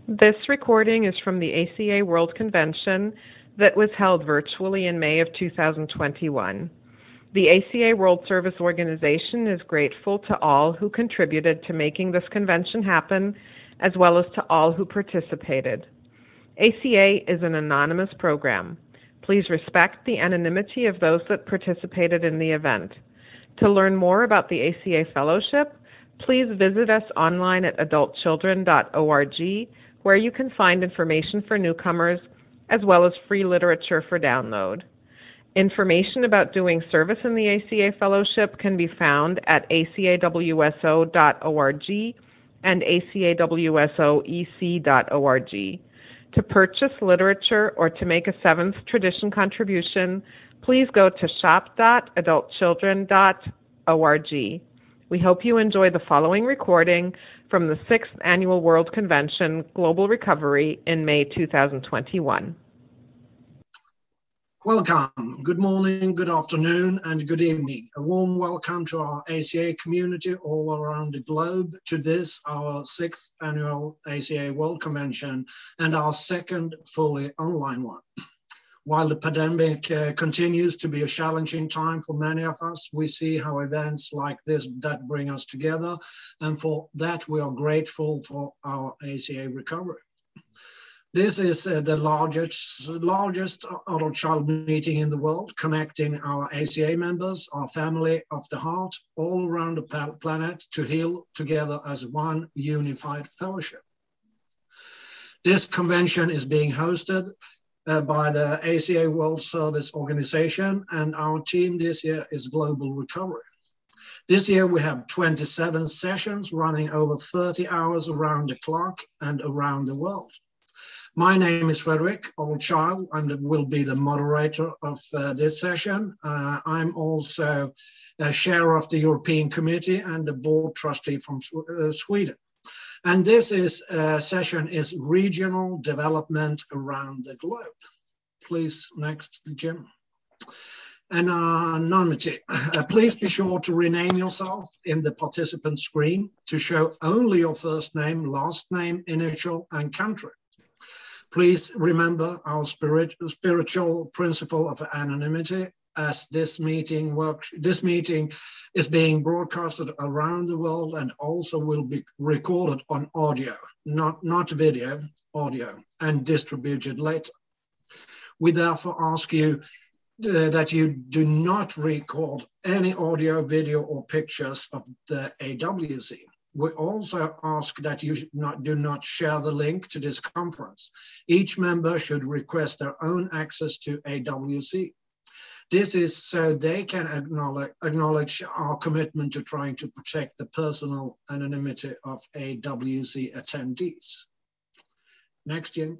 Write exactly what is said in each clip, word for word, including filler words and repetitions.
This recording is from the A C A World Convention that was held virtually in May of two thousand twenty-one. The A C A World Service Organization is grateful to all who contributed to making this convention happen, as well as to all who participated. A C A is an anonymous program. Please respect the anonymity of those that participated in the event. To learn more about the A C A Fellowship, please visit us online at adult children dot org, where you can find information for newcomers, as well as free literature for download. Information about doing service in the A C A Fellowship can be found at A C A W S O dot org and A C A W S O E C dot org. To purchase literature or to make a seventh tradition contribution, please go to shop dot adult children dot org. We hope you enjoy the following recording from the sixth Annual World Convention, Global Recovery, in May two thousand twenty-one. Welcome. Good morning, good afternoon, and good evening. A warm welcome to our A C A community all around the globe to this, our sixth Annual A C A World Convention, and our second fully online one. While the pandemic uh, continues to be a challenging time for many of us, we see how events like this that bring us together, and for that we are grateful for our A C A recovery. This is uh, the largest, largest adult child meeting in the world, connecting our A C A members, our family of the heart, all around the planet to heal together as one unified fellowship. This convention is being hosted Uh, by the A C A World Service Organization, and our team this year is Global Recovery. This year we have twenty-seven sessions running over thirty hours around the clock and around the world. My name is Frederick Oldchild and will be the moderator of uh, this session. Uh, I'm also a chair of the European Committee and a board trustee from uh, Sweden. And this is uh, session is regional development around the globe. Please, next, Jim. And uh, anonymity. Uh, please be sure to rename yourself in the participant screen to show only your first name, last name, initial, and country. Please remember our spirit, spiritual principle of anonymity, as this meeting works. This meeting is being broadcasted around the world and also will be recorded on audio, not, not video, audio, and distributed later. We therefore ask you uh, that you do not record any audio, video, or pictures of the A W C. We also ask that you not, do not share the link to this conference. Each member should request their own access to A W C. This is so they can acknowledge, acknowledge our commitment to trying to protect the personal anonymity of A W C attendees. Next, Jim.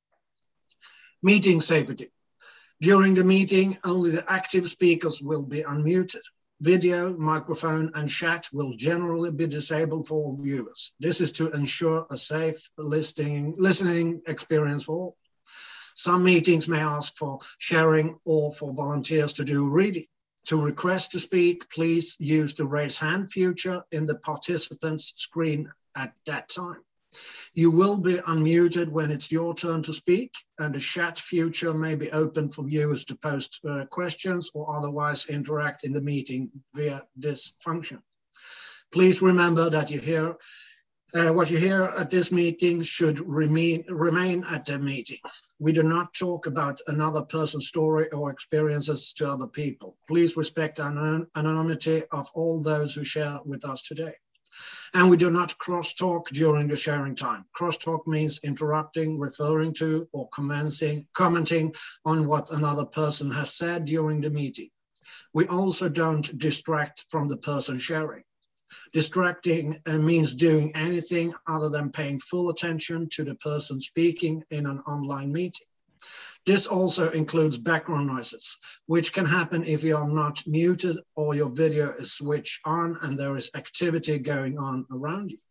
Meeting safety. During the meeting, only the active speakers will be unmuted. Video, microphone, and chat will generally be disabled for all viewers. This is to ensure a safe listening, listening experience for all. Some meetings may ask for sharing or for volunteers to do reading. To request to speak, please use the raise hand feature in the participants screen at that time. You will be unmuted when it's your turn to speak, and the chat feature may be open for viewers to post uh, questions or otherwise interact in the meeting via this function. Please remember that you hear Uh, what you hear at this meeting should remain, remain at the meeting. We do not talk about another person's story or experiences to other people. Please respect the anon anonymity of all those who share with us today. And we do not cross-talk during the sharing time. Cross-talk means interrupting, referring to, or commenting, commenting on what another person has said during the meeting. We also don't distract from the person sharing. Distracting uh, means doing anything other than paying full attention to the person speaking in an online meeting. This also includes background noises, which can happen if you are not muted or your video is switched on and there is activity going on around you.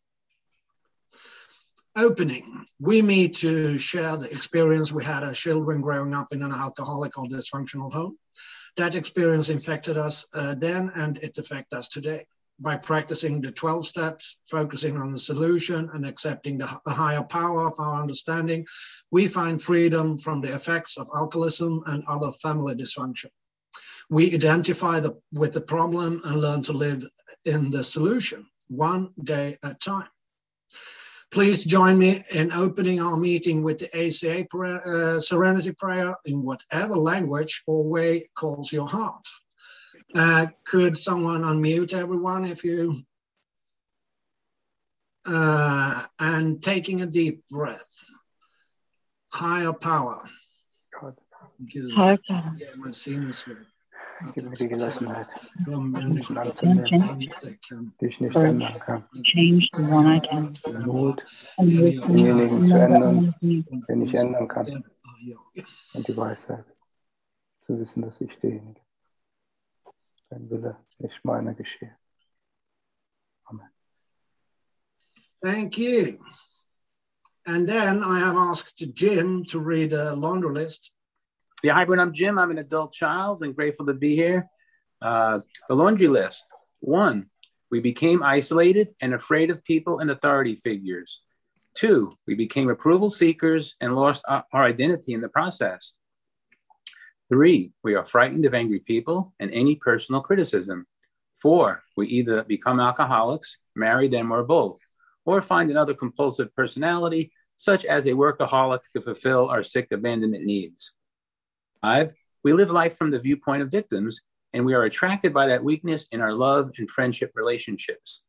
Opening. We meet to share the experience we had as children growing up in an alcoholic or dysfunctional home. That experience infected us uh, then, and it affects us today. by practicing the twelve steps, focusing on the solution and accepting the, the higher power of our understanding, we find freedom from the effects of alcoholism and other family dysfunction. We identify the, with the problem and learn to live in the solution, one day at a time. Please join me in opening our meeting with the A C A prayer, uh, Serenity Prayer in whatever language or way calls your heart. Uh, could someone unmute everyone if you, uh, and taking a deep breath. Higher power. God. Good. Higher power. Ja, man sinnesro. Gib mir die Gelassenheit, De Menschen människor anzunehmen, som inte kan die ich nicht ändern kann. Change the one I can. Den Mut, And with me, denjenigen zu another ändern, one of me. den ich ändern kann. Den är jag. Und die Weisheit, zu wissen, dass ich derjenige bin. Dein Wille, nicht meiner, geschehe. Amen. Thank you. And then I have asked Jim to read a laundry list. Yeah, hi, everyone. I'm Jim. I'm an adult child and grateful to be here. Uh, the laundry list. One, we became isolated and afraid of people and authority figures. Two, we became approval seekers and lost our identity in the process. Three, we are frightened of angry people and any personal criticism. Four, we either become alcoholics, marry them, or both, or find another compulsive personality, such as a workaholic, to fulfill our sick abandonment needs. Five, we live life from the viewpoint of victims, and we are attracted by that weakness in our love and friendship relationships.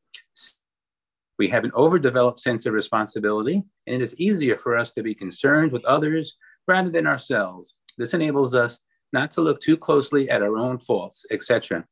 We have an overdeveloped sense of responsibility, and it is easier for us to be concerned with others rather than ourselves. This enables us not to look too closely at our own faults, et cetera.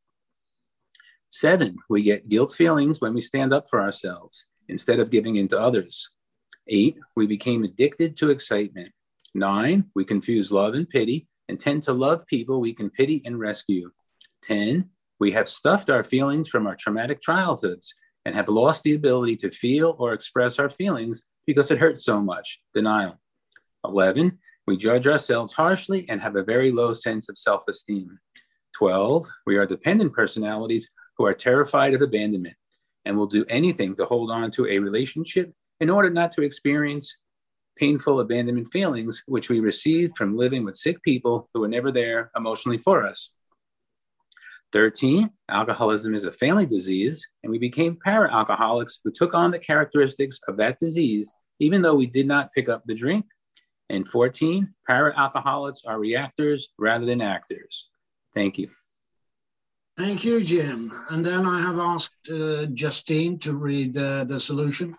Seven, we get guilt feelings when we stand up for ourselves instead of giving in to others. Eight, we became addicted to excitement. Nine, we confuse love and pity and tend to love people we can pity and rescue. ten, we have stuffed our feelings from our traumatic childhoods and have lost the ability to feel or express our feelings because it hurts so much, denial. eleven, we judge ourselves harshly and have a very low sense of self-esteem. twelve, we are dependent personalities who are terrified of abandonment and will do anything to hold on to a relationship in order not to experience painful abandonment feelings, which we received from living with sick people who were never there emotionally for us. thirteen, alcoholism is a family disease, and we became para-alcoholics who took on the characteristics of that disease, even though we did not pick up the drink. And fourteen, para-alcoholics are reactors rather than actors. Thank you. Thank you, Jim. And then I have asked uh, Justine to read uh, the solution.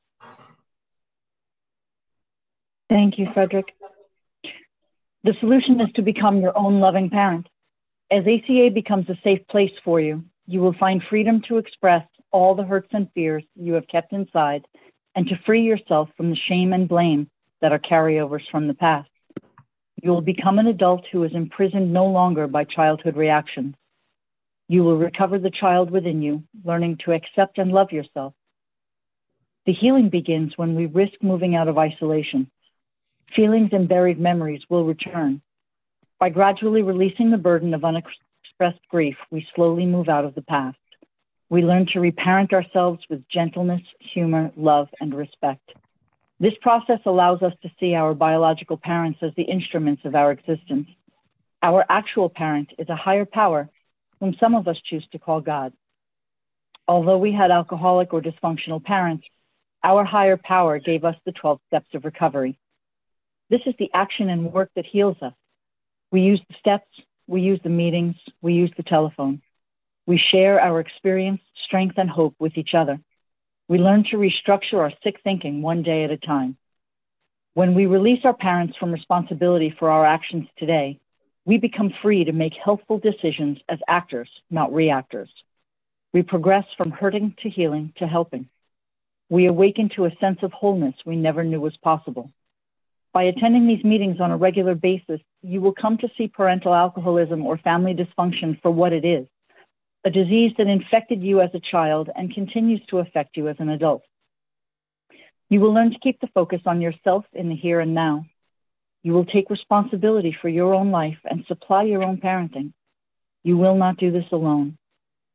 Thank you, Frederick. The solution is to become your own loving parent. As A C A becomes a safe place for you, you will find freedom to express all the hurts and fears you have kept inside and to free yourself from the shame and blame that are carryovers from the past. You will become an adult who is imprisoned no longer by childhood reactions. You will recover the child within you, learning to accept and love yourself. The healing begins when we risk moving out of isolation. Feelings and buried memories will return. By gradually releasing the burden of unexpressed grief, we slowly move out of the past. We learn to reparent ourselves with gentleness, humor, love, and respect. This process allows us to see our biological parents as the instruments of our existence. Our actual parent is a higher power, whom some of us choose to call God. Although we had alcoholic or dysfunctional parents, our higher power gave us the twelve steps of recovery. This is the action and work that heals us. We use the steps, we use the meetings, we use the telephone. We share our experience, strength, and hope with each other. We learn to restructure our sick thinking one day at a time. When we release our parents from responsibility for our actions today, we become free to make healthful decisions as actors, not reactors. We progress from hurting to healing to helping. We awaken to a sense of wholeness we never knew was possible. By attending these meetings on a regular basis, you will come to see parental alcoholism or family dysfunction for what it is, a disease that infected you as a child and continues to affect you as an adult. You will learn to keep the focus on yourself in the here and now. You will take responsibility for your own life and supply your own parenting. You will not do this alone.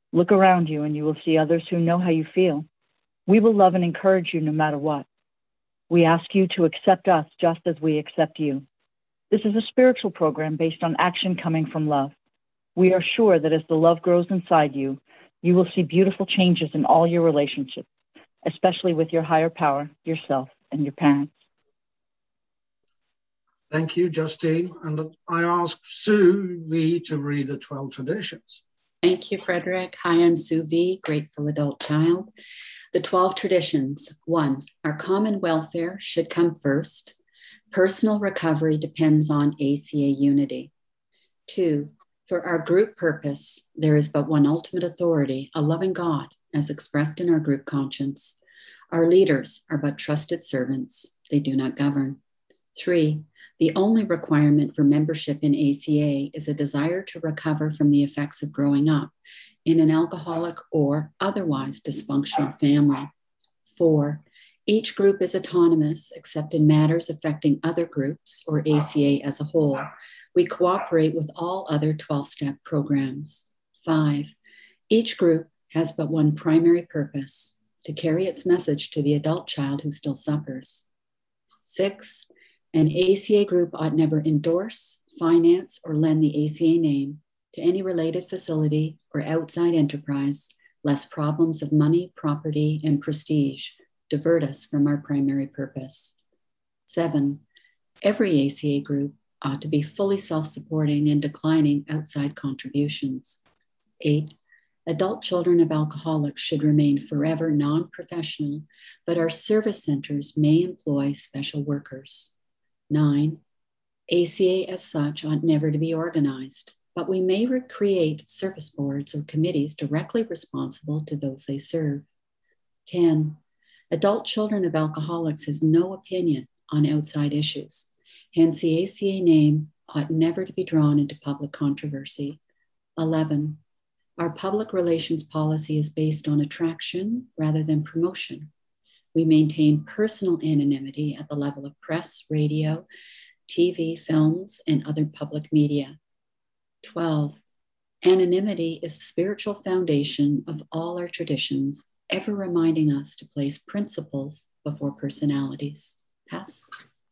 Look around you and you will see others who know how you feel. We will love and encourage you no matter what. We ask you to accept us just as we accept you. This is a spiritual program based on action coming from love. We are sure that as the love grows inside you, you will see beautiful changes in all your relationships, especially with your higher power, yourself, and your parents. Thank you, Justine. And I ask Sue V to read the twelve traditions. Thank you, Frederick. Hi, I'm Sue V, grateful adult child. The twelve traditions. One, our common welfare should come first. Personal recovery depends on A C A unity. Two, for our group purpose, there is but one ultimate authority, a loving God, as expressed in our group conscience. Our leaders are but trusted servants. They do not govern. Three, the only requirement for membership in A C A is a desire to recover from the effects of growing up in an alcoholic or otherwise dysfunctional family. Four, each group is autonomous except in matters affecting other groups or A C A as a whole. We cooperate with all other twelve-step programs. Five, each group has but one primary purpose, to carry its message to the adult child who still suffers. Six, an A C A group ought never endorse, finance, or lend the A C A name to any related facility or outside enterprise, lest problems of money, property, and prestige divert us from our primary purpose. Seven, every A C A group ought to be fully self-supporting and declining outside contributions. Eight, adult children of alcoholics should remain forever non-professional, but our service centers may employ special workers. Nine, A C A as such ought never to be organized, but we may create service boards or committees directly responsible to those they serve. Ten, adult children of alcoholics has no opinion on outside issues. Hence, the A C A name ought never to be drawn into public controversy. Eleven, our public relations policy is based on attraction rather than promotion. We maintain personal anonymity at the level of press, radio, T V, films, and other public media. Twelve, anonymity is the spiritual foundation of all our traditions, ever reminding us to place principles before personalities. Pass.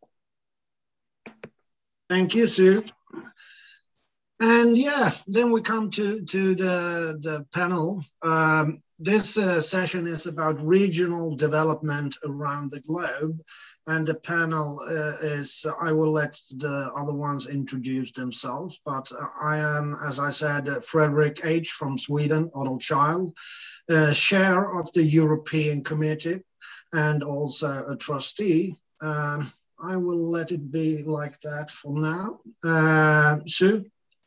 Thank you, Sue. And yeah, then we come to, to the, the panel. Um, this uh, session is about regional development around the globe. And the panel uh, is, I will let the other ones introduce themselves, but I am, as I said, uh, Frederick H. from Sweden, adult child, uh, chair of the European Committee, and also a trustee. Um, I will let it be like that for now. Uh, Sue?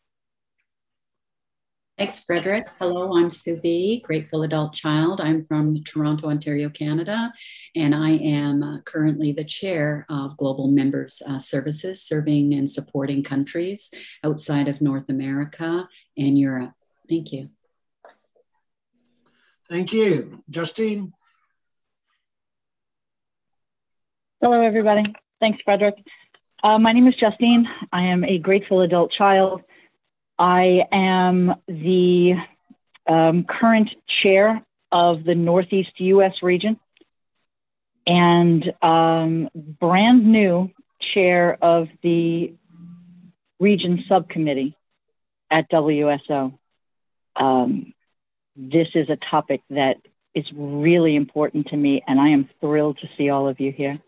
Thanks, Frederick. Hello, I'm Sue B, grateful adult child. I'm from Toronto, Ontario, Canada, and I am uh, currently the chair of Global Members uh, Services, serving and supporting countries outside of North America and Europe. Thank you. Thank you. Justine? Hello, everybody. Thanks, Frederick. Uh, my name is Justine. I am a grateful adult child. I am the um, current chair of the Northeast U S region and um, brand new chair of the region subcommittee at W S O. Um, this is a topic that is really important to me, and I am thrilled to see all of you here.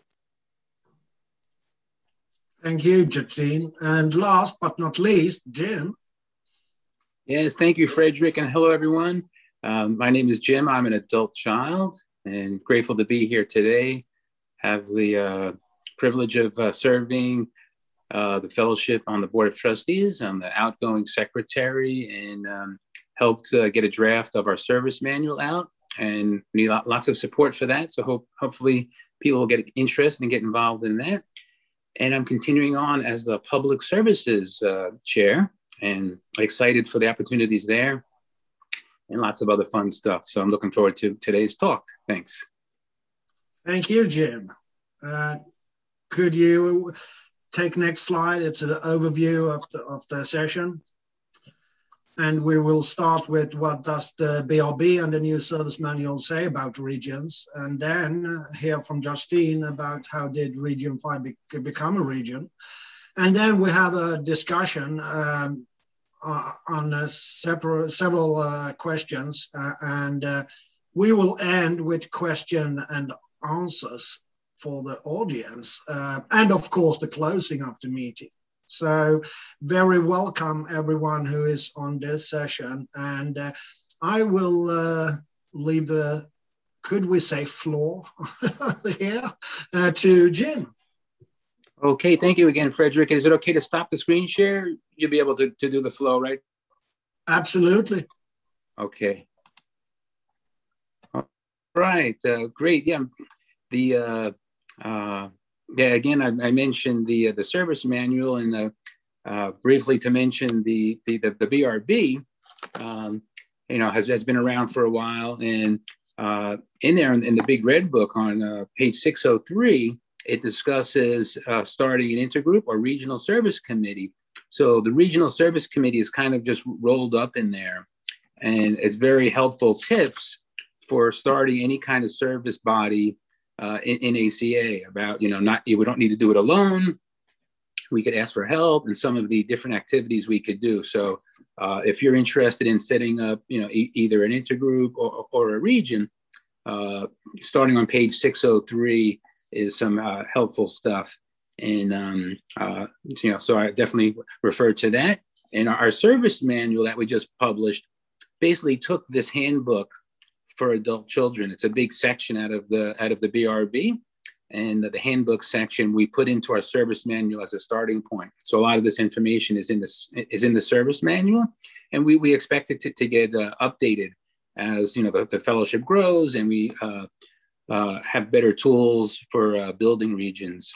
Thank you, Justine. And last but not least, Jim. Yes, thank you, Frederick, and hello, everyone. Um, my name is Jim. I'm an adult child and grateful to be here today. Have the uh, privilege of uh, serving uh, the fellowship on the Board of Trustees. I'm the outgoing secretary and um, helped uh, get a draft of our service manual out, and we need lots of support for that. So hope, hopefully people will get interested and get involved in that. And I'm continuing on as the public services uh, chair, and excited for the opportunities there and lots of other fun stuff. So I'm looking forward to today's talk. Thanks. Thank you, Jim. Uh, could you take next slide? It's an overview of the, of the session. And we will start with what does the B R B and the new service manual say about regions, and then hear from Justine about how did Region five be become a region. And then we have a discussion um, uh, on uh, several, several uh, questions, uh, and uh, we will end with question and answers for the audience, uh, and of course the closing of the meeting. So very welcome everyone who is on this session, and uh, I will uh, leave the, could we say floor here uh, to Jim. Okay, thank you again, Frederick. Is it okay to stop the screen share? You'll be able to, to do the flow, right? Absolutely. Okay. All right, uh, great, yeah. The, uh, uh, Yeah, again, I, I mentioned the uh, the service manual, and uh, uh, briefly to mention the the the, the B R B, um, you know, has, has been around for a while, and uh, in there in, in the big red book on uh, page six oh three, it discusses uh, starting an intergroup or regional service committee. So the regional service committee is kind of just rolled up in there, and it's very helpful tips for starting any kind of service body. Uh, in, in A C A about, you know, not, we don't need to do it alone. We could ask for help and some of the different activities we could do. So uh, if you're interested in setting up, you know, e either an intergroup or, or a region, uh, starting on page six oh three is some uh, helpful stuff. And, um, uh, you know, so I definitely refer to that. And our, our service manual that we just published basically took this handbook for adult children. It's a big section out of the out of the B R B, and the handbook section we put into our service manual as a starting point. So a lot of this information is in this is in the service manual, and we we expect it to, to get uh, updated as, you know, the, the fellowship grows and we uh, uh, have better tools for uh, building regions.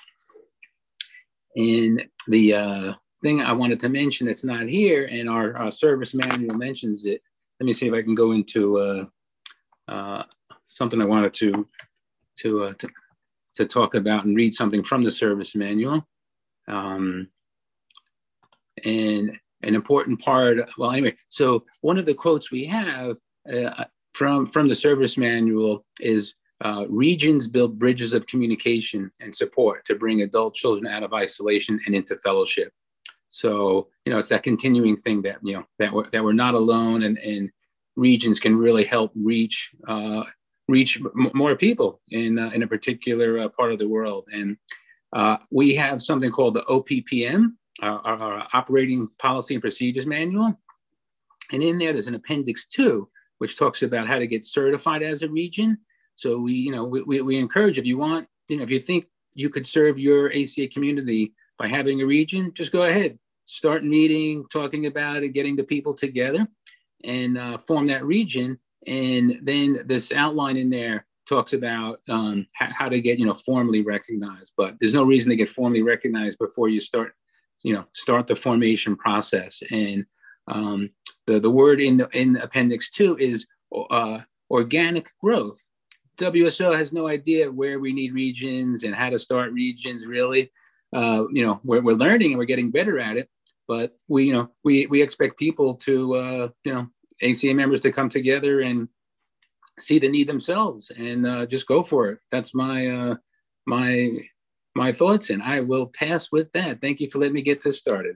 And the uh, thing I wanted to mention that's not here, and our, our service manual mentions it. Let me see if I can go into. Uh, Uh, something I wanted to to, uh, to to talk about and read something from the service manual. Um, and an important part, well, anyway, so one of the quotes we have uh, from, from the service manual is uh, regions build bridges of communication and support to bring adult children out of isolation and into fellowship. So, you know, it's that continuing thing that, you know, that we're, that we're not alone, and, and regions can really help reach uh, reach m more people in uh, in a particular uh, part of the world. And uh, we have something called the O P P M, our, our Operating Policy and Procedures Manual. And in there, there's an appendix two, which talks about how to get certified as a region. So we, you know, we, we encourage, if you want, you know, if you think you could serve your A C A community by having a region, just go ahead, start meeting, talking about it, getting the people together, and uh, form that region. And then this outline in there talks about um, how to get, you know, formally recognized. But there's no reason to get formally recognized before you start, you know, start the formation process. And um, the, the word in the in appendix two is uh, organic growth. W S O has no idea where we need regions and how to start regions, really. Uh, you know, we're, we're learning and we're getting better at it. But we, you know, we, we expect people to, uh, you know, A C A members to come together and see the need themselves and uh, just go for it. That's my, uh, my, my thoughts, and I will pass with that. Thank you for letting me get this started.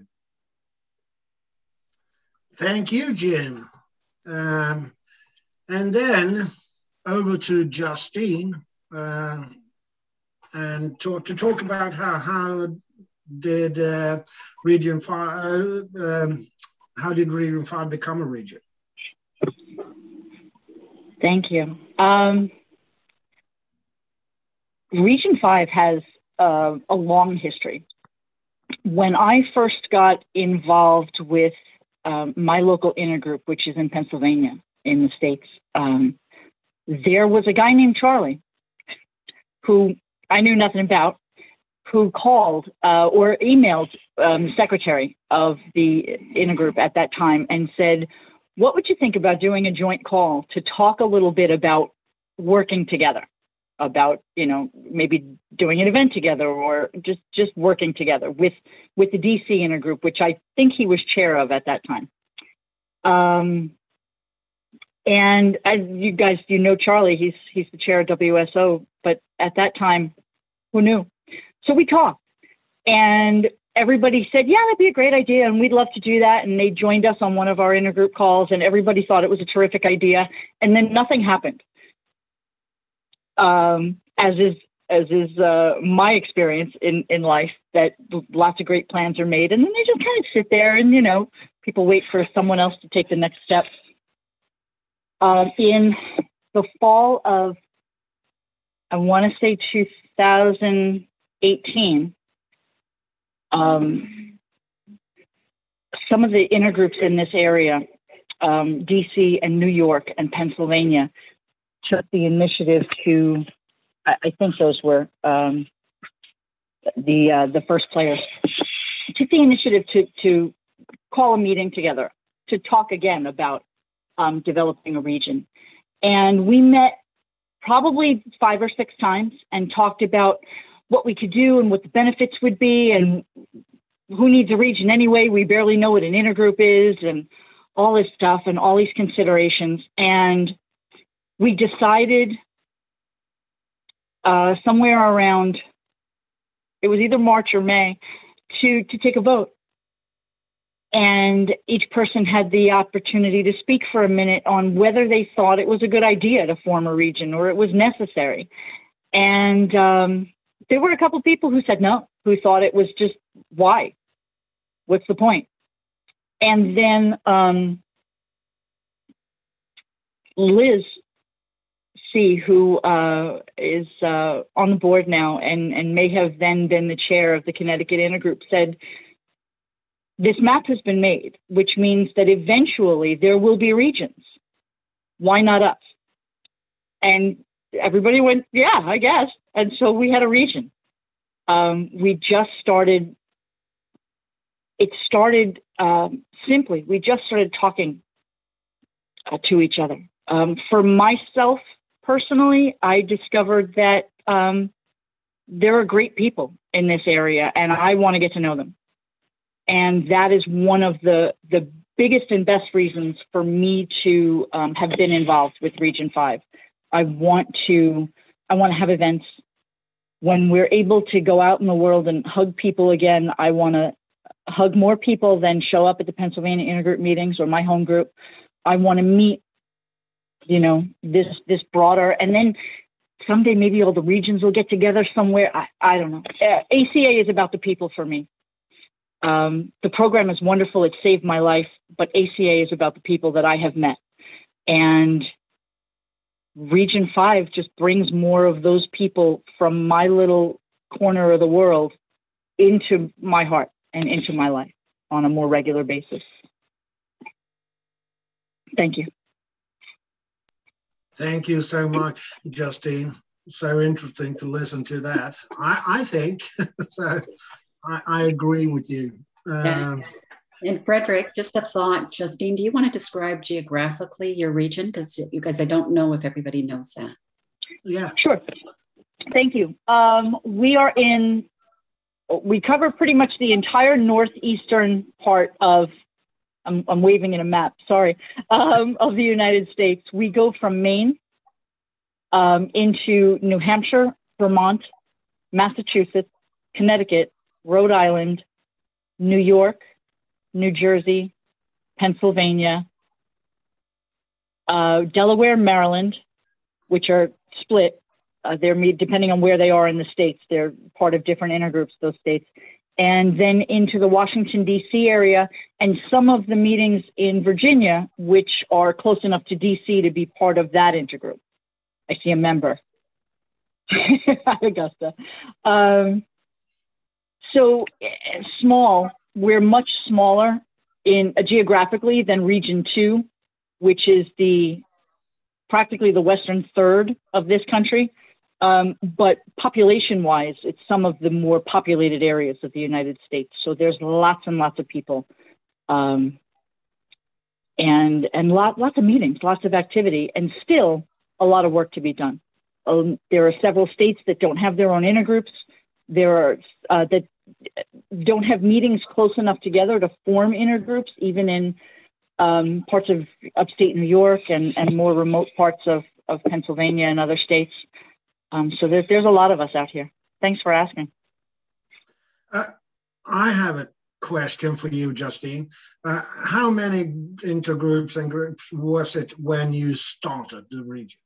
Thank you, Jim. Um, and then over to Justine uh, and talk, to talk about how, how did uh, Region five, uh, um, how did Region five become a region? Thank you. Um, Region five has uh, a long history. When I first got involved with um, my local intergroup, which is in Pennsylvania, in the States, um, there was a guy named Charlie who I knew nothing about, who called uh, or emailed um, the secretary of the intergroup at that time and said, what would you think about doing a joint call to talk a little bit about working together, about, you know, maybe doing an event together or just, just working together with, with the D C intergroup, which I think he was chair of at that time. Um, and as you guys, you know Charlie, he's he's the chair of W S O, but at that time, who knew? So we talked, and everybody said, yeah, that'd be a great idea, and we'd love to do that. And they joined us on one of our intergroup calls, and everybody thought it was a terrific idea. And then nothing happened, um, as is as is uh, my experience in, in life, that lots of great plans are made, and then they just kind of sit there, and, you know, people wait for someone else to take the next step. Um, in the fall of, I want to say two thousand eighteen, um, some of the intergroups in this area, um, D C and New York and Pennsylvania, took the initiative to, I, I think those were um, the uh, the first players, took the initiative to to call a meeting together to talk again about um, developing a region. And we met probably five or six times and talked about what we could do and what the benefits would be and who needs a region anyway. We barely know what an intergroup is and all this stuff and all these considerations. And we decided uh, somewhere around, it was either March or May, to, to take a vote. And each person had the opportunity to speak for a minute on whether they thought it was a good idea to form a region or it was necessary. And um, there were a couple people who said no, who thought it was just, why? What's the point? And then um, Liz C., who uh, is uh, on the board now and, and may have then been the chair of the Connecticut Intergroup, said, this map has been made, which means that eventually there will be regions. Why not us? And everybody went, yeah, I guess. And so we had a region. Um, we just started, it started um, simply, we just started talking uh, to each other. Um, for myself, personally, I discovered that um, there are great people in this area and I want to get to know them. And that is one of the, the biggest and best reasons for me to um, have been involved with Region five. I want to, I want to have events. When we're able to go out in the world and hug people again, I want to hug more people than show up at the Pennsylvania Intergroup meetings or my home group. I want to meet, you know, this, this broader, and then someday maybe all the regions will get together somewhere. I, I don't know. Uh, A C A is about the people for me. Um, the program is wonderful. It saved my life, but A C A is about the people that I have met. And Region five just brings more of those people from my little corner of the world into my heart and into my life on a more regular basis. Thank you. Thank you so much, Justine. So interesting to listen to that. I, I think, so I, I agree with you. Um, And Frederick, just a thought. Justine, do you want to describe geographically your region? Because you guys, I don't know if everybody knows that. Yeah. Sure. Thank you. Um, we are in, we cover pretty much the entire northeastern part of, I'm, I'm waving in a map, sorry, um, of the United States. We go from Maine um, into New Hampshire, Vermont, Massachusetts, Connecticut, Rhode Island, New York, New Jersey, Pennsylvania, uh, Delaware, Maryland, which are split. Uh, they're depending on where they are in the states. They're part of different intergroups, those states. And then into the Washington, D C area, and some of the meetings in Virginia, which are close enough to D C to be part of that intergroup. I see a member. Augusta. Um, so small. We're much smaller in uh, geographically than Region two, which is the practically the western third of this country. Um, but population-wise, it's some of the more populated areas of the United States. So there's lots and lots of people, um, and and lot, lots of meetings, lots of activity, and still a lot of work to be done. Um, there are several states that don't have their own intergroups. There are uh, that don't have meetings close enough together to form intergroups, even in um, parts of upstate New York and, and more remote parts of, of Pennsylvania and other states. Um, so there's, there's a lot of us out here. Thanks for asking. Uh, I have a question for you, Justine. Uh, how many intergroups and groups was it when you started the region?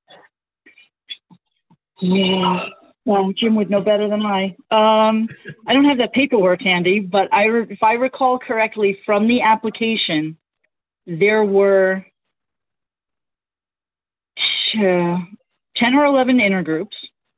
Yeah, well, Jim would know better than I. Um, I don't have that paperwork handy, but I, re- if I recall correctly from the application, there were uh, ten or eleven intergroups,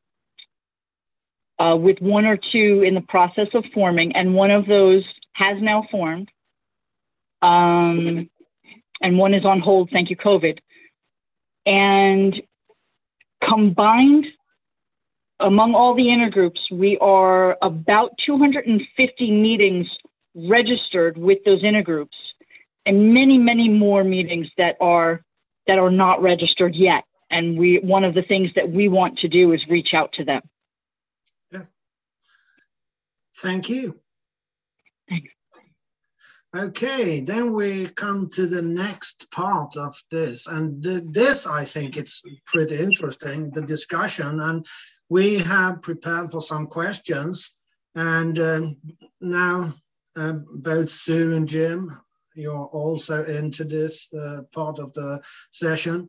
uh, with one or two in the process of forming, and one of those has now formed, um, and one is on hold, thank you, COVID. And combined, among all the intergroups, we are about two hundred fifty meetings registered with those intergroups, and many, many more meetings that are that are not registered yet. And we, one of the things that we want to do is reach out to them. Yeah. Thank you. Thanks. Okay, then we come to the next part of this, and th this I think it's pretty interesting, the discussion, and we have prepared for some questions, and um, now uh, both Sue and Jim, you're also into this uh, part of the session.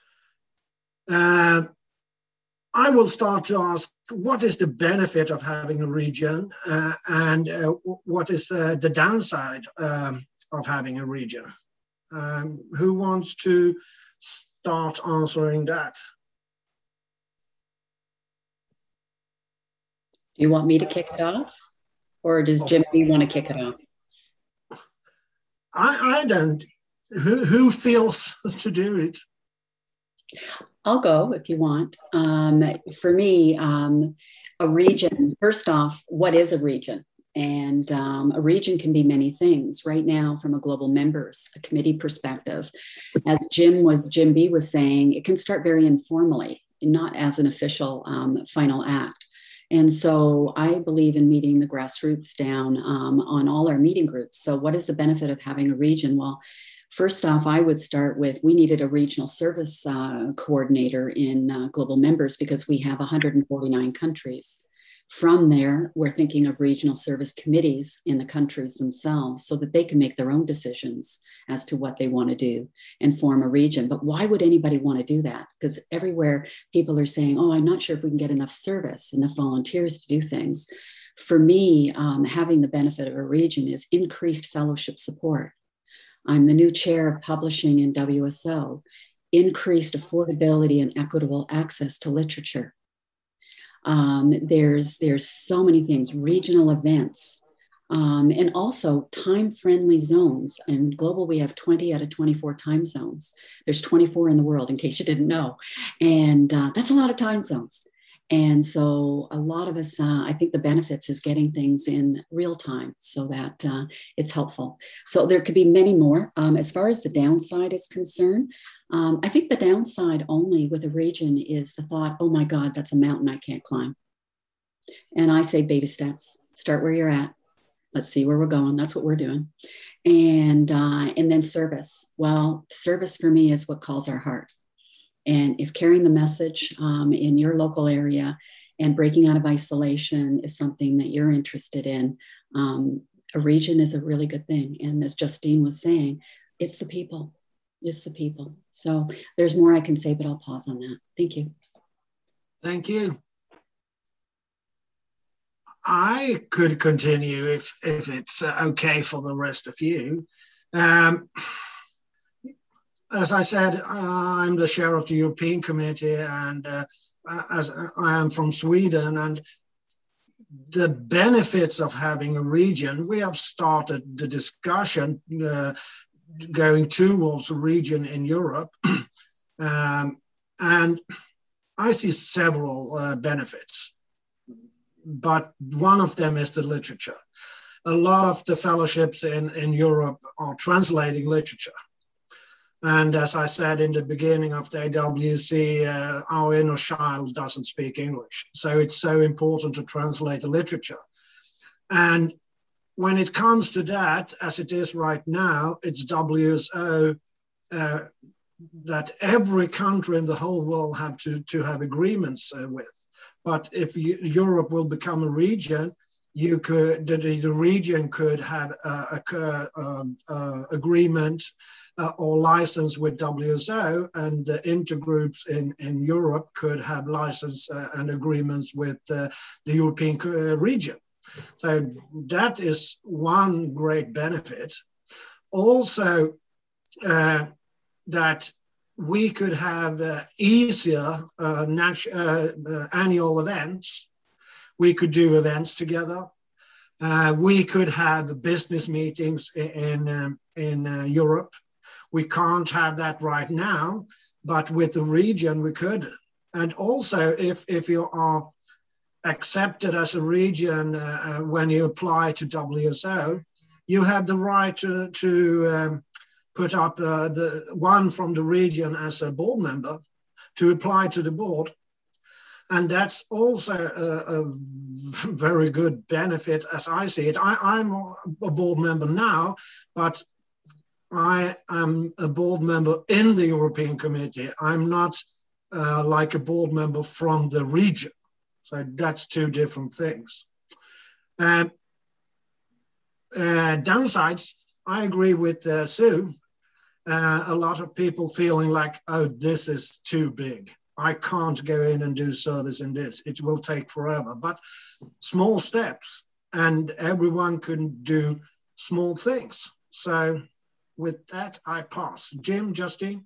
Uh, I will start to ask, what is the benefit of having a region, uh, and uh, what is uh, the downside um, of having a region? Um, who wants to start answering that? Do you want me to kick it off? Or does Jim B want to kick it off? I, I don't. Who, who feels to do it? I'll go if you want. Um, for me, um, a region, first off, what is a region? And um, a region can be many things. Right now, from a global members, a committee perspective, as Jim was, Jim B was saying, it can start very informally, not as an official um, final act. And so I believe in meeting the grassroots down um, on all our meeting groups. So what is the benefit of having a region? Well, first off, I would start with, we needed a regional service uh, coordinator in uh, global members because we have one hundred forty-nine countries. From there, we're thinking of regional service committees in the countries themselves so that they can make their own decisions as to what they want to do and form a region. But why would anybody want to do that? Because everywhere people are saying, oh, I'm not sure if we can get enough service, enough volunteers to do things. For me, um, having the benefit of a region is increased fellowship support. I'm the new chair of publishing in W S O, increased affordability and equitable access to literature. Um, there's, there's so many things, regional events, um, and also time-friendly zones. In global, we have twenty out of twenty-four time zones. There's twenty-four in the world, in case you didn't know. And uh, that's a lot of time zones. And so a lot of us, uh, I think the benefits is getting things in real time so that uh, it's helpful. So there could be many more. Um, as far as the downside is concerned, um, I think the downside only with a region is the thought, oh my God, that's a mountain I can't climb. And I say baby steps, start where you're at. Let's see where we're going. That's what we're doing. And, uh, and then service. Well, service for me is what calls our heart. And if carrying the message um, in your local area and breaking out of isolation is something that you're interested in, um, a region is a really good thing. And as Justine was saying, it's the people, it's the people. So there's more I can say, but I'll pause on that. Thank you. Thank you. I could continue if, if it's uh, okay for the rest of you. Um, As I said, I'm the chair of the European Committee, and uh, as I am from Sweden, and the benefits of having a region, we have started the discussion uh, going towards a region in Europe, um, and I see several uh, benefits, but one of them is the literature. A lot of the fellowships in, in Europe are translating literature. And as I said in the beginning of the A W C, uh, our inner child doesn't speak English. So it's so important to translate the literature. And when it comes to that, as it is right now, it's W S O uh, that every country in the whole world have to, to have agreements uh, with. But if you, Europe will become a region, you could the, the region could have a, a, um, uh, agreement uh, or license with W S O, and the intergroups in, in Europe could have license uh, and agreements with uh, the European uh, region. So that is one great benefit. Also, uh, that we could have uh, easier uh, uh, uh, annual events. We could do events together. Uh, we could have business meetings in, in, um, in uh, Europe. We can't have that right now, but with the region we could. And also, if, if you are accepted as a region uh, when you apply to W S O, you have the right to, to um, put up uh, the one from the region as a board member to apply to the board. And that's also a, a very good benefit as I see it. I, I'm a board member now, but I am a board member in the European Committee. I'm not uh, like a board member from the region. So that's two different things. Um, uh, downsides, I agree with uh, Sue. Uh, a lot of people feeling like, oh, this is too big. I can't go in and do service in this. It will take forever. But small steps, and everyone can do small things. So with that, I pass. Jim, Justine?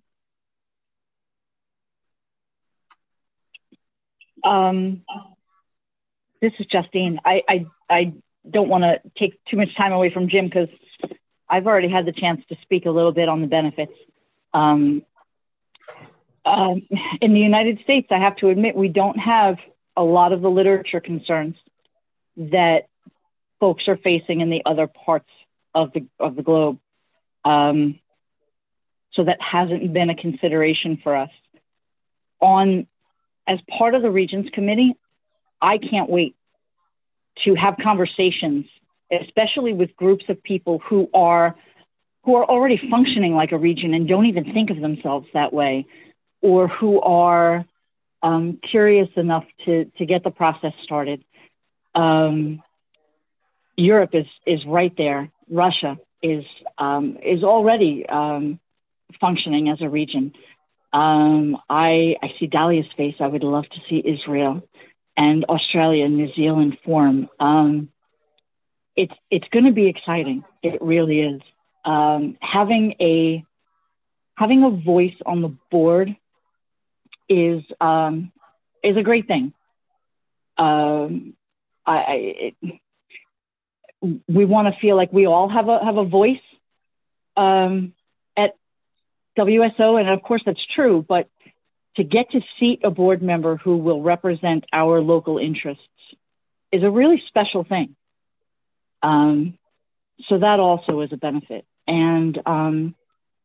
Um, this is Justine. I, I, I don't want to take too much time away from Jim because I've already had the chance to speak a little bit on the benefits. Um, uh, in the United States, I have to admit, we don't have a lot of the literature concerns that folks are facing in the other parts of the, of the globe. Um, so that hasn't been a consideration for us. On, as part of the Regions Committee, I can't wait to have conversations, especially with groups of people who are who are already functioning like a region and don't even think of themselves that way, or who are um, curious enough to, to get the process started. Um, Europe is, is right there. Russia is, um, is already um, functioning as a region. Um, I, I see Dahlia's face. I would love to see Israel and Australia and New Zealand form. Um, it's it's going to be exciting. It really is. Um, having a having a voice on the board is um, is a great thing. Um, I, I it, we want to feel like we all have a have a voice um, at W S O, and of course that's true. But to get to seat a board member who will represent our local interests is a really special thing. Um, so that also is a benefit. And um,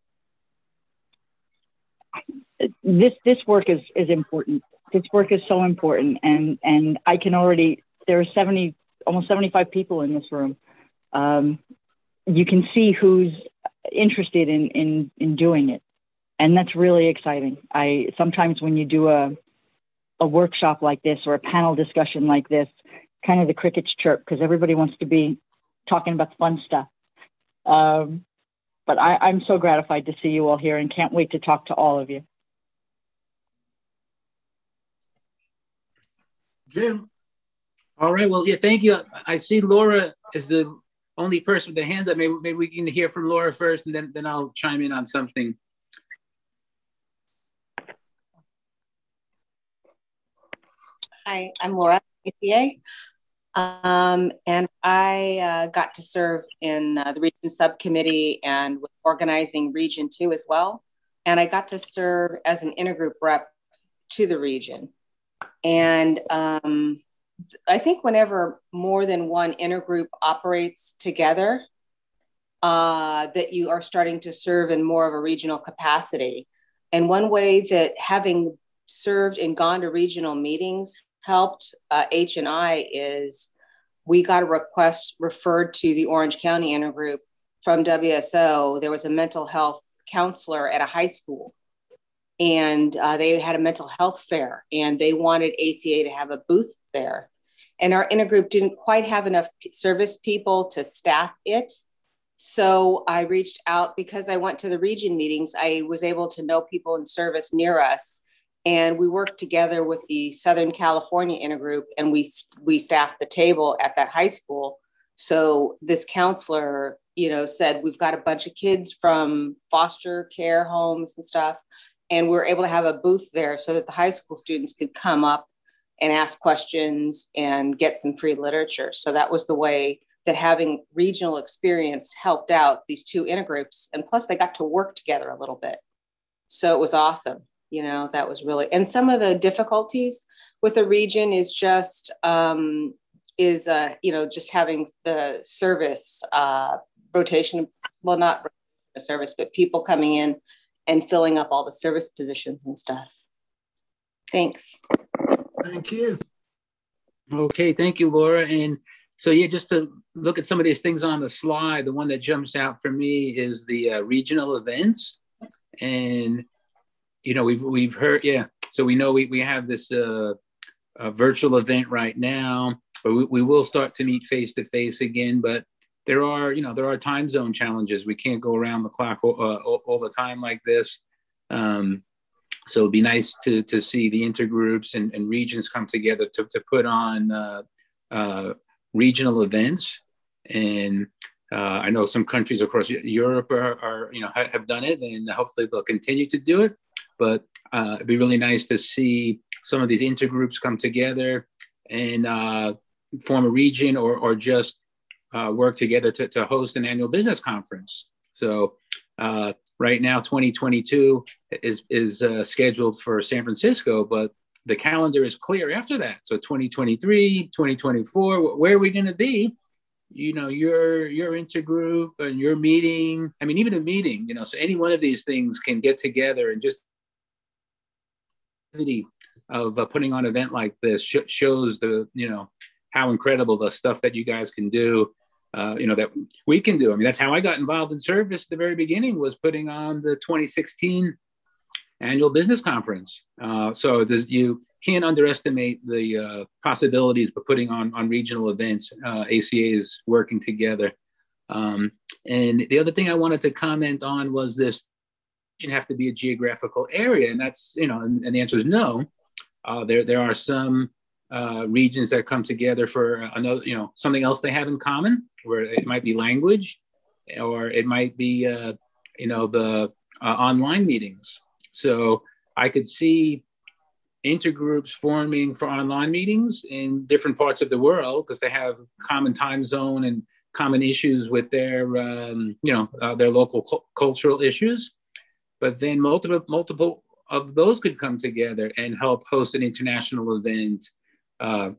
this this work is is important. This work is so important, and and I can already, there are seventy, almost seventy-five people in this room. Um, you can see who's interested in in in doing it, and that's really exciting. I sometimes when you do a a workshop like this or a panel discussion like this, kind of the crickets chirp because everybody wants to be talking about the fun stuff. Um, but I, I'm so gratified to see you all here and can't wait to talk to all of you. Jim? All right, well, yeah, thank you. I see Laura is the only person with a hand up. Maybe, maybe we can hear from Laura first, and then, then I'll chime in on something. Hi, I'm Laura, A C A. Um, and I uh, got to serve in uh, the Region Subcommittee and with organizing Region two as well. And I got to serve as an intergroup rep to the region. And um, I think whenever more than one intergroup operates together, uh, that you are starting to serve in more of a regional capacity. And one way that having served and gone to regional meetings helped uh, H and I is we got a request referred to the Orange County Intergroup from W S O. There was a mental health counselor at a high school, and uh, they had a mental health fair, and they wanted A C A to have a booth there. And our intergroup didn't quite have enough service people to staff it. So I reached out because I went to the region meetings. I was able to know people in service near us. And we worked together with the Southern California intergroup, and we, we staffed the table at that high school. So this counselor, you know, said, we've got a bunch of kids from foster care homes and stuff. And we were able to have a booth there so that the high school students could come up and ask questions and get some free literature. So that was the way that having regional experience helped out these two intergroups. And plus they got to work together a little bit. So it was awesome. You know, that was really, and some of the difficulties with a region is just, um, is, uh, you know, just having the service uh, rotation, well, not service, but people coming in and filling up all the service positions and stuff. Thanks. Thank you. Okay, thank you, Laura. And so, yeah, just to look at some of these things on the slide, the one that jumps out for me is the uh, regional events. And, you know, we've, we've heard, yeah, so we know we, we have this uh, uh, virtual event right now, but we, we will start to meet face-to-face again, but there are, you know, there are time zone challenges. We can't go around the clock uh, all, all the time like this. Um, so it'd be nice to to see the intergroups and, and regions come together to, to put on uh, uh, regional events. And uh, I know some countries across Europe are, are you know, ha- have done it, and hopefully they'll continue to do it. But uh, it'd be really nice to see some of these intergroups come together and uh, form a region, or or just uh, work together to, to host an annual business conference. So uh, right now, twenty twenty-two is is uh, scheduled for San Francisco, but the calendar is clear after that. So twenty twenty-three, twenty twenty-four, where are we going to be? You know, your your intergroup and your meeting. I mean, even a meeting. You know, so any one of these things can get together and just of uh, putting on an event like this sh- shows the you know how incredible the stuff that you guys can do. Uh, you know, that we can do. I mean, that's how I got involved in service at the very beginning, was putting on the twenty sixteen annual business conference. Uh, so there's, you can't underestimate the uh, possibilities of putting on, on regional events. uh, A C A is working together. Um, and the other thing I wanted to comment on was this, you have to be a geographical area. And that's, you know, and, and the answer is no. Uh, there, there are some uh, regions that come together for another, you know, something else they have in common, where it might be language, or it might be, uh, you know, the uh, online meetings. So I could see intergroups forming for online meetings in different parts of the world because they have common time zone and common issues with their, um, you know, uh, their local cu- cultural issues. But then multiple, multiple of those could come together and help host an international event. Uh,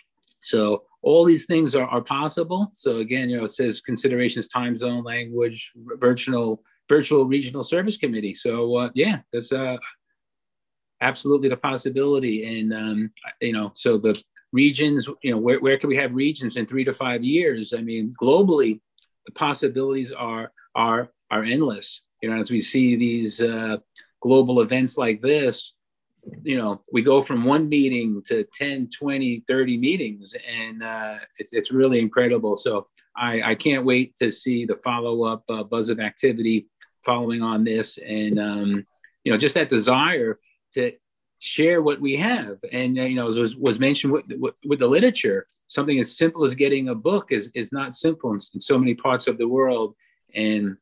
so all these things are, are possible. So again, you know, it says considerations, time zone, language, virtual, virtual regional service committee. So uh, yeah, that's uh, absolutely the possibility. And, um, you know, so the regions, you know, where, where can we have regions in three to five years? I mean, globally, the possibilities are, are, are endless. You know, as we see these uh, global events like this, you know, we go from one meeting to ten, twenty, thirty meetings, and uh, it's it's really incredible. So I, I can't wait to see the follow-up uh, buzz of activity following on this, and, um, you know, just that desire to share what we have. And, uh, you know, as was, was mentioned with, with, with the literature, something as simple as getting a book is, is not simple in, in so many parts of the world. And,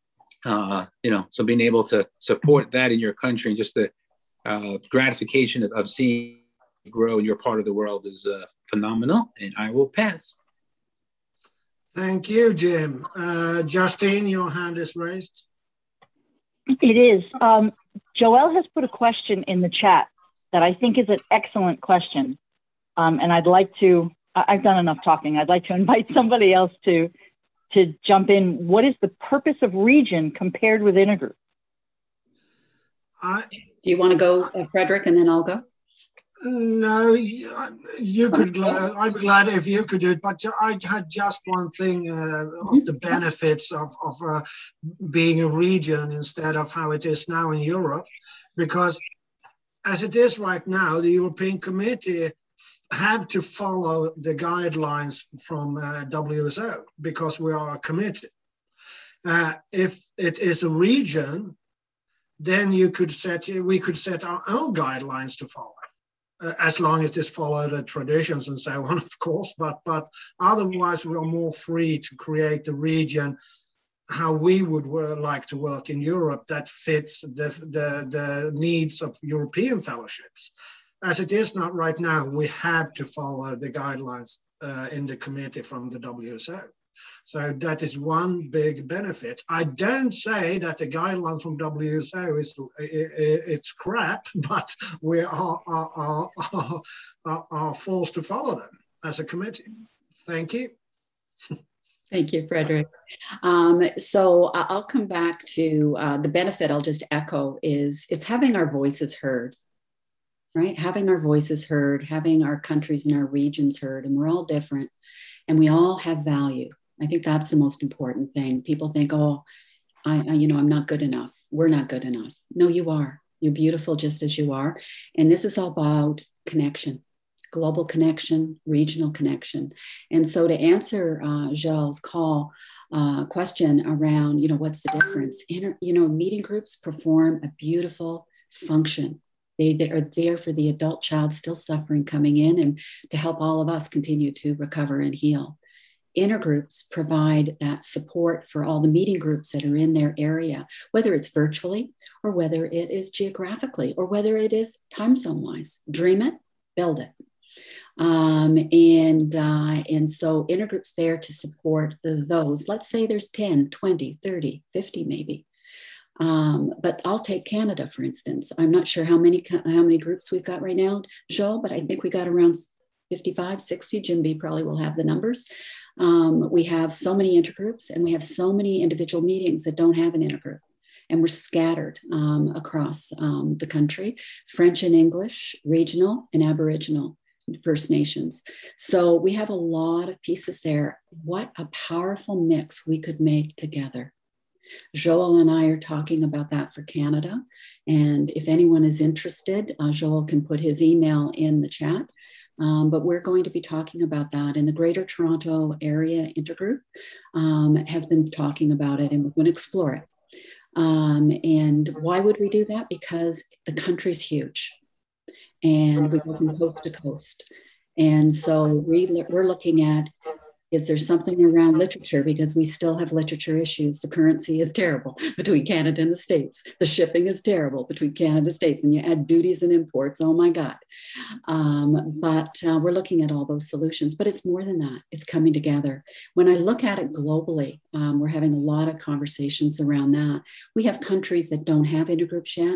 uh, you know, so being able to support that in your country, and just the uh, gratification of, of seeing it grow in your part of the world is uh, phenomenal. And I will pass. Thank you, Jim. Uh, Justine, your hand is raised. It is. Um, Joelle has put a question in the chat that I think is an excellent question. Um, and I'd like to, I've done enough talking. I'd like to invite somebody else to, to jump in. What is the purpose of region compared with intergroup? I, Do you want to go, uh, Frederick, and then I'll go? No, you, you could. Uh, I'd be glad if you could do it, but I had just one thing uh, of the benefits of, of uh, being a region instead of how it is now in Europe, because as it is right now, the European Committee have to follow the guidelines from uh, W S O because we are a committee. Uh, if it is a region, then you could set, we could set our own guidelines to follow. Uh, as long as this follow the traditions and so on, of course, but but otherwise we are more free to create the region how we would work, like to work in Europe that fits the, the, the needs of European fellowships. As it is not right now, we have to follow the guidelines uh, in the committee from the W S O. So that is one big benefit. I don't say that the guidelines from W S O is it's crap, but we are, are, are, are, are forced to follow them as a committee. Thank you. Thank you, Frederick. Um, so I'll come back to uh, the benefit. I'll just echo is it's having our voices heard, right? Having our voices heard, having our countries and our regions heard, and we're all different and we all have value. I think that's the most important thing. People think, oh, I, I, you know, I'm not good enough. We're not good enough. No, you are. You're beautiful just as you are. And this is all about connection, global connection, regional connection. And so to answer uh, Joel's call uh, question around, you know, what's the difference? Inter, you know, meeting groups perform a beautiful function. They, they are there for the adult child still suffering coming in and to help all of us continue to recover and heal. Intergroups provide that support for all the meeting groups that are in their area, whether it's virtually or whether it is geographically or whether it is time zone wise. Dream it, build it. Um, and, uh, and so intergroups there to support those. Let's say there's ten, twenty, thirty, fifty maybe. Um, but I'll take Canada, for instance. I'm not sure how many, how many groups we've got right now, Joel, but I think we got around fifty-five, sixty. Jim B probably will have the numbers. Um, we have so many intergroups and we have so many individual meetings that don't have an intergroup. And we're scattered um, across um, the country, French and English, regional and Aboriginal First Nations. So we have a lot of pieces there. What a powerful mix we could make together. Joel and I are talking about that for Canada. And if anyone is interested, uh, Joel can put his email in the chat. Um, but we're going to be talking about that. And the Greater Toronto Area Intergroup um, has been talking about it and we're going to explore it. Um, and why would we do that? Because the country's huge and we go from coast to coast. And so we, we're looking at, is there something around literature? Because we still have literature issues. The currency is terrible between Canada and the States. The shipping is terrible between Canada and the States. And you add duties and imports, oh my God. Um, but uh, we're looking at all those solutions. But it's more than that. It's coming together. When I look at it globally, um, we're having a lot of conversations around that. We have countries that don't have intergroups yet.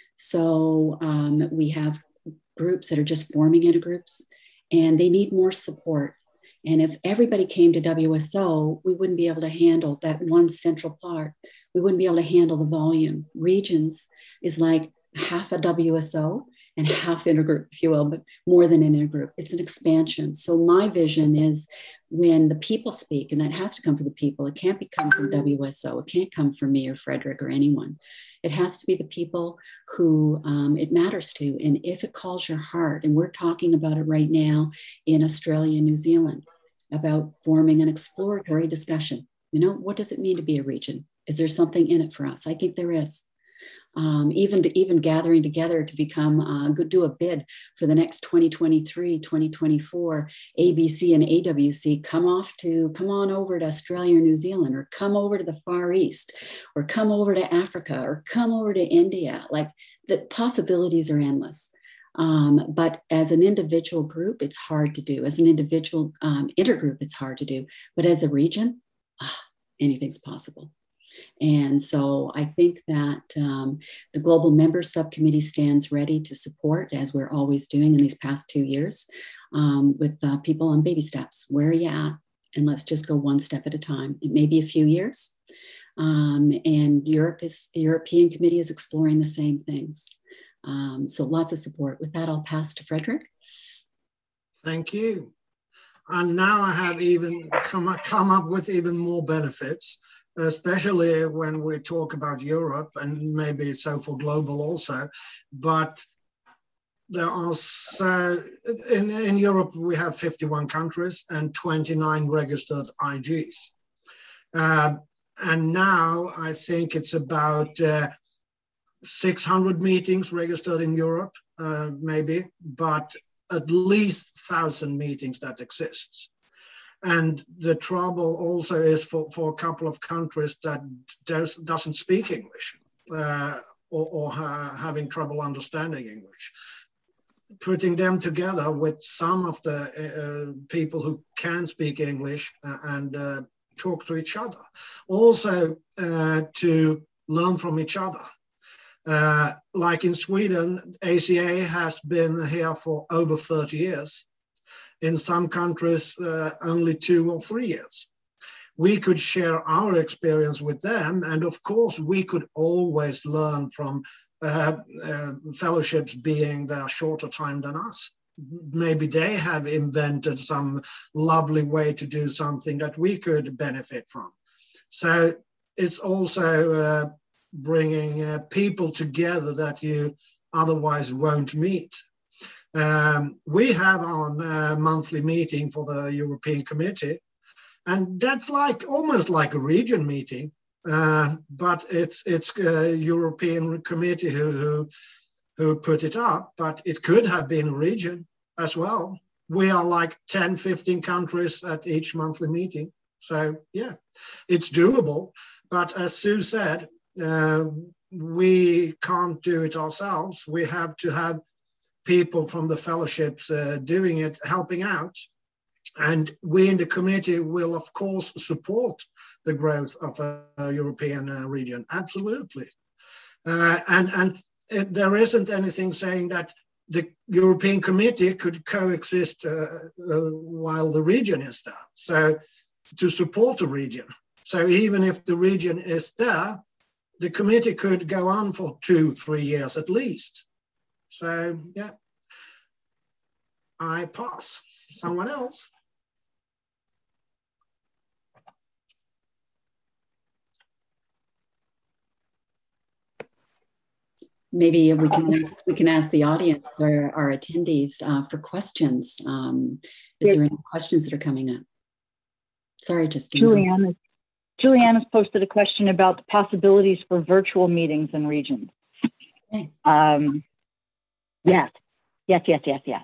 So um, we have groups that are just forming intergroups and they need more support. And if everybody came to W S O, we wouldn't be able to handle that one central part. We wouldn't be able to handle the volume. Regions is like half a W S O and half intergroup, if you will, but more than an intergroup. It's an expansion. So my vision is when the people speak, and that has to come from the people. It can't be come from W S O. It can't come from me or Frederick or anyone. It has to be the people who um, it matters to. And if it calls your heart, and we're talking about it right now in Australia and New Zealand, about forming an exploratory discussion. You know, what does it mean to be a region? Is there something in it for us? I think there is. Um, even to even gathering together to become, uh, go do a bid for the next twenty twenty-three, twenty twenty-four, A B C and A W C, come off to, come on over to Australia or New Zealand, or come over to the Far East, or come over to Africa, or come over to India. Like the possibilities are endless. Um, but as an individual group, it's hard to do. As an individual um, intergroup, it's hard to do. But as a region, ah, anything's possible. And so I think that um, the Global Members Subcommittee stands ready to support, as we're always doing in these past two years, um, with uh, people on baby steps. Where are you at? And let's just go one step at a time. It may be a few years. Um, and Europe is, the European Committee is exploring the same things. Um, so lots of support. With that, I'll pass to Frederick. Thank you. And now I have even come, come up with even more benefits, especially when we talk about Europe, and maybe so for global also. But there are so, in, in Europe, we have fifty-one countries and twenty-nine registered I Gs. Uh, and now I think it's about uh, six hundred meetings registered in Europe, uh, maybe, but at least one thousand meetings that exists. And the trouble also is for, for a couple of countries that does, doesn't speak English uh, or, or ha having trouble understanding English. Putting them together with some of the uh, people who can speak English uh, and uh, talk to each other. Also uh, to learn from each other. Uh, like in Sweden, A C A has been here for over thirty years. In some countries, uh, only two or three years. We could share our experience with them, and of course, we could always learn from uh, uh, fellowships being there shorter time than us. Maybe they have invented some lovely way to do something that we could benefit from. So it's also uh, bringing uh, people together that you otherwise won't meet. Um, we have our uh, monthly meeting for the European Committee, and that's like almost like a region meeting, uh, but it's it's a European Committee who, who who put it up, but it could have been a region as well. We are like ten, fifteen countries at each monthly meeting. So yeah, it's doable. But as Sue said, uh, we can't do it ourselves. We have to have people from the fellowships uh, doing it, helping out. And we in the committee will, of course, support the growth of a, a European uh, region. Absolutely. Uh, and and it, there isn't anything saying that the European Committee could coexist uh, uh, while the region is there. So to support the region. So even if the region is there, the committee could go on for two, three years at least. So, yeah, I pass. Someone else? Maybe we can ask, we can ask the audience or our attendees uh, for questions. Um, is there any questions that are coming up? Sorry, Justine. Juliana, Juliana's posted a question about the possibilities for virtual meetings in regions. Okay. Um, yes, yes, yes, yes, yes.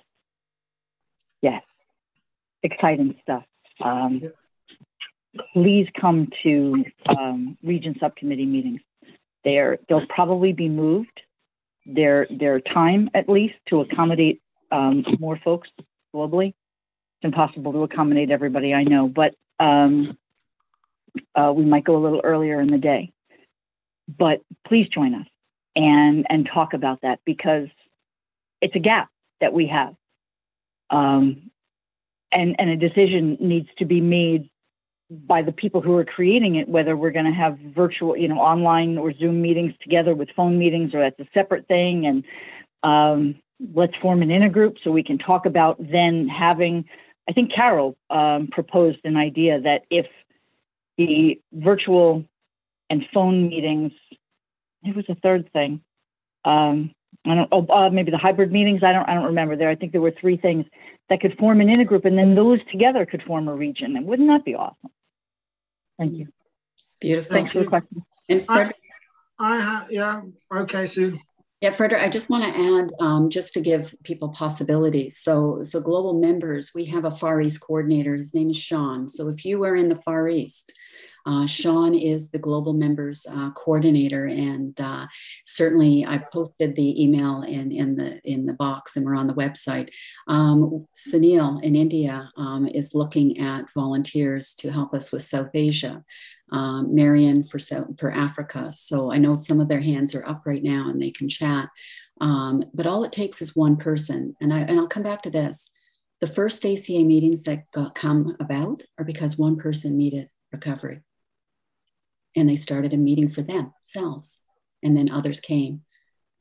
Yes, exciting stuff. Um, yeah. Please come to um, region subcommittee meetings. They're, they'll probably be moved, their, their time at least, to accommodate um, more folks globally. It's impossible to accommodate everybody, I know, but um, uh, we might go a little earlier in the day. But please join us and, and talk about that, because it's a gap that we have. Um, and, and a decision needs to be made by the people who are creating it, whether we're going to have virtual, you know, online or Zoom meetings together with phone meetings, or that's a separate thing. And um, let's form an intergroup so we can talk about then having, I think Carol um, proposed an idea that if the virtual and phone meetings, it was a third thing. Um, I don't, oh, uh, maybe the hybrid meetings. I don't, I don't remember there. I think there were three things that could form an intergroup, and then those together could form a region. And wouldn't that be awesome? Thank you. Beautiful. Thanks Thank for the question. And Frederick, I, I have, yeah, okay, Sue. yeah, Frederick, I just want to add, um, just to give people possibilities. So, so global members, we have a Far East coordinator. His name is Sean. So if you are in the Far East, Uh, Sean is the global members uh, coordinator, and uh, certainly I posted the email in, in the in the box, and we're on the website. Um, Sunil in India um, is looking at volunteers to help us with South Asia. Um, Marion for for Africa. So I know some of their hands are up right now, and they can chat. Um, but all it takes is one person, and I and I'll come back to this. The first A C A meetings that got, come about are because one person needed recovery. And they started a meeting for themselves, and then others came.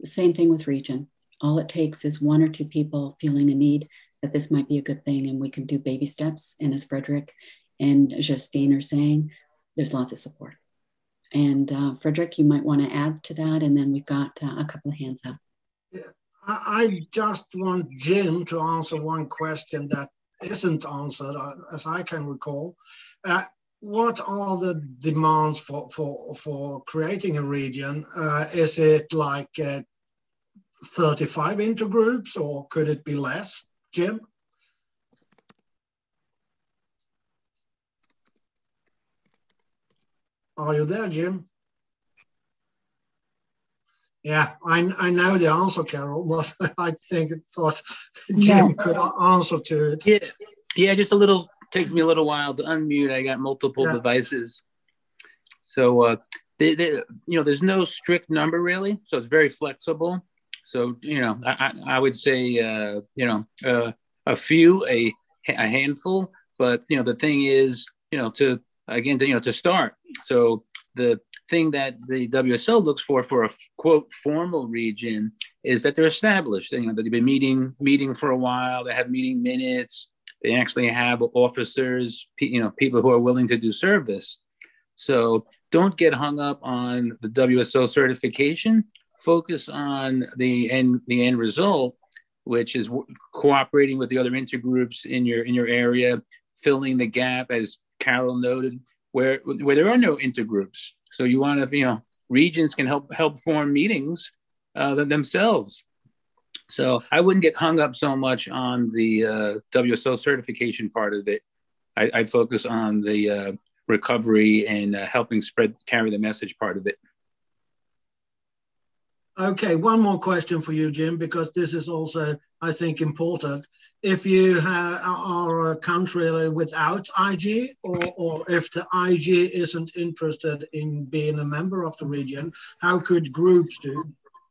Same thing with region. All it takes is one or two people feeling a need that this might be a good thing, and we can do baby steps. And as Frederick and Justine are saying, there's lots of support. And uh, Frederick, you might want to add to that, and then we've got uh, a couple of hands up. Yeah, I just want Jim to answer one question that isn't answered, as I can recall. Uh, what are the demands for, for, for creating a region? Uh, is it like uh, thirty-five intergroups, or could it be less, Jim? Are you there, Jim? Yeah, I, I know the answer, Carol, but I think it thought Jim no. could answer to it. Yeah, yeah, just a little, takes me a little while to unmute. I got multiple yeah. devices. So, uh, they, they, you know, there's no strict number really, so it's very flexible. So, you know, I, I would say, uh, you know, uh, a few, a, a handful, but, you know, the thing is, you know, to, again, to, you know, to start. So the thing that the W S O looks for for a quote formal region is that they're established. You know, that they've been meeting meeting for a while. They have meeting minutes. They actually have officers, you know, people who are willing to do service. So don't get hung up on the W S O certification. Focus on the end the end result, which is cooperating with the other intergroups in your in your area, filling the gap, as Carol noted, where where there are no intergroups. So you want to, you know, regions can help help form meetings uh, themselves. So I wouldn't get hung up so much on the uh, W S O certification part of it. I, I'd focus on the uh, recovery and uh, helping spread, carry the message part of it. Okay, one more question for you, Jim, because this is also, I think, important. If you have, are a country without I G, or, or if the I G isn't interested in being a member of the region, how could groups do?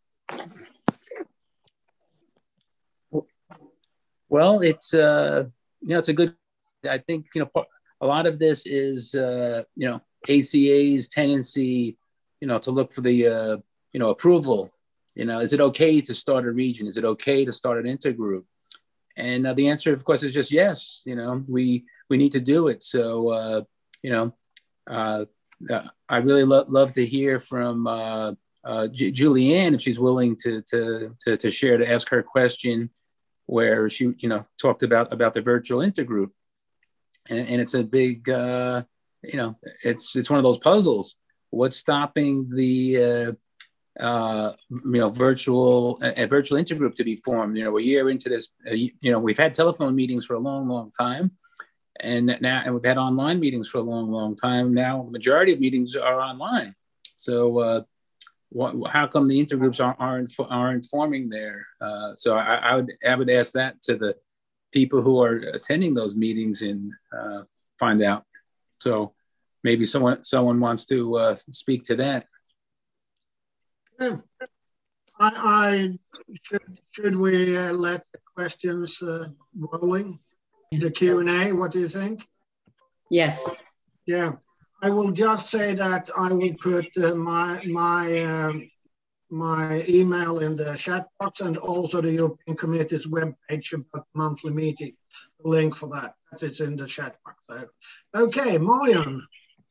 Well, it's, uh, you know, it's a good, I think, you know, a lot of this is, uh, you know, A C A's tendency, you know, to look for the, uh, you know, approval. You know, is it okay to start a region? Is it okay to start an intergroup? And uh, the answer, of course, is just yes. You know, we we need to do it. So, uh, you know, uh, uh, I really lo- love to hear from uh, uh, J- Julianne, if she's willing to, to to to share, to ask her question, where she, you know, talked about about the virtual intergroup, and, and it's a big, uh, you know, it's it's one of those puzzles. What's stopping the uh, uh, you know, virtual, a, a virtual intergroup to be formed? You know, a year into this, uh, you know, we've had telephone meetings for a long, long time, and now, and we've had online meetings for a long, long time. Now, the majority of meetings are online. So, uh, what, how come the intergroups aren't aren't, aren't forming there? Uh, so, I, I would I would ask that to the people who are attending those meetings and uh, find out. So, maybe someone someone wants to uh, speak to that. Yeah. I, I should, should we uh, let the questions uh, rolling? The Q and A, what do you think? Yes. Yeah, I will just say that I will put uh, my my um, my email in the chat box, and also the European Committee's webpage about the monthly meeting. The link for that, that is in the chat box. So, okay, Marion.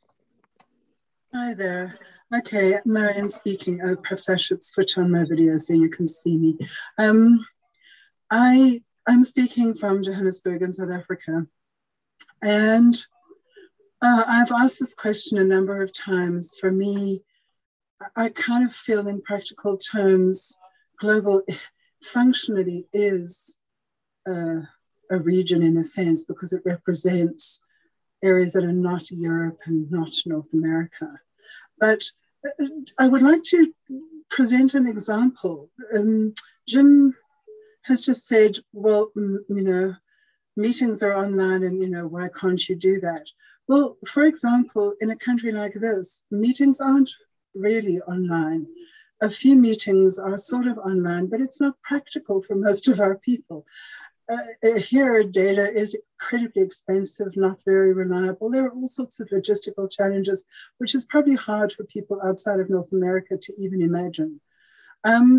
Hi there. Okay, Marion speaking. Oh, perhaps I should switch on my video so you can see me. Um, I, I'm speaking from Johannesburg in South Africa. And uh, I've asked this question a number of times. For me, I kind of feel in practical terms, global functionally is uh, a region in a sense, because it represents areas that are not Europe and not North America. But I would like to present an example. Um, Jim has just said, well, you know, meetings are online and, you know, why can't you do that? Well, for example, in a country like this, meetings aren't really online. A few meetings are sort of online, but it's not practical for most of our people. Uh, here, data is incredibly expensive, not very reliable. There are all sorts of logistical challenges, which is probably hard for people outside of North America to even imagine. Um,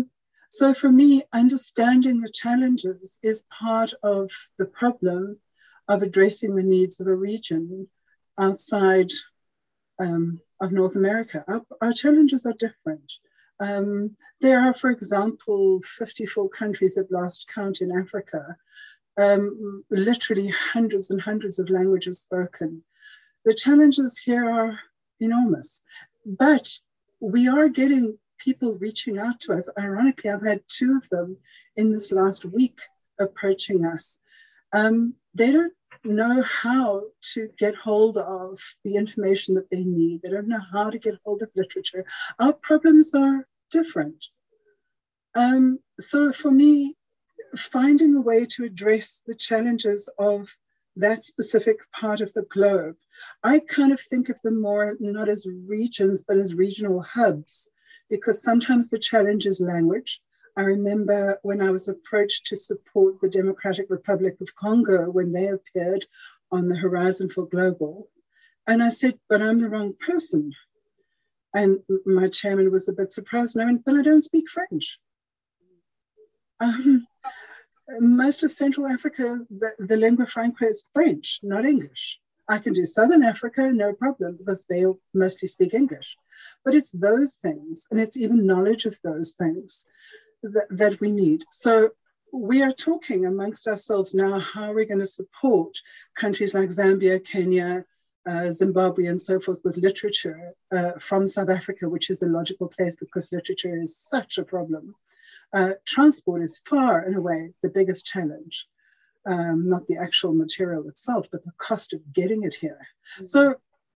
So for me, understanding the challenges is part of the problem of addressing the needs of a region outside um, of North America. Our, our challenges are different. Um, there are, for example, fifty-four countries at last count in Africa, um, literally hundreds and hundreds of languages spoken. The challenges here are enormous, but we are getting people reaching out to us. Ironically, I've had two of them in this last week approaching us. Um, they don't know how to get hold of the information that they need. They don't know how to get hold of literature. Our problems are different. Um, so for me, finding a way to address the challenges of that specific part of the globe, I kind of think of them more not as regions, but as regional hubs, because sometimes the challenge is language. I remember when I was approached to support the Democratic Republic of Congo when they appeared on the Horizon for Global. And I said, but I'm the wrong person. And my chairman was a bit surprised. And I went, but I don't speak French. Um, most of Central Africa, the, the lingua franca is French, not English. I can do Southern Africa, no problem, because they mostly speak English. But it's those things, and it's even knowledge of those things that, that we need. So we are talking amongst ourselves now how we're going to support countries like Zambia, Kenya, uh, Zimbabwe, and so forth with literature uh, from South Africa, which is the logical place because literature is such a problem. Uh, transport is far and away the biggest challenge. Um, not the actual material itself, but the cost of getting it here. Mm-hmm. So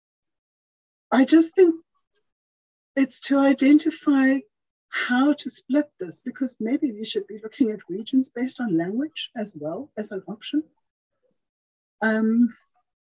I just think it's to identify how to split this, because maybe we should be looking at regions based on language as well as an option. Um,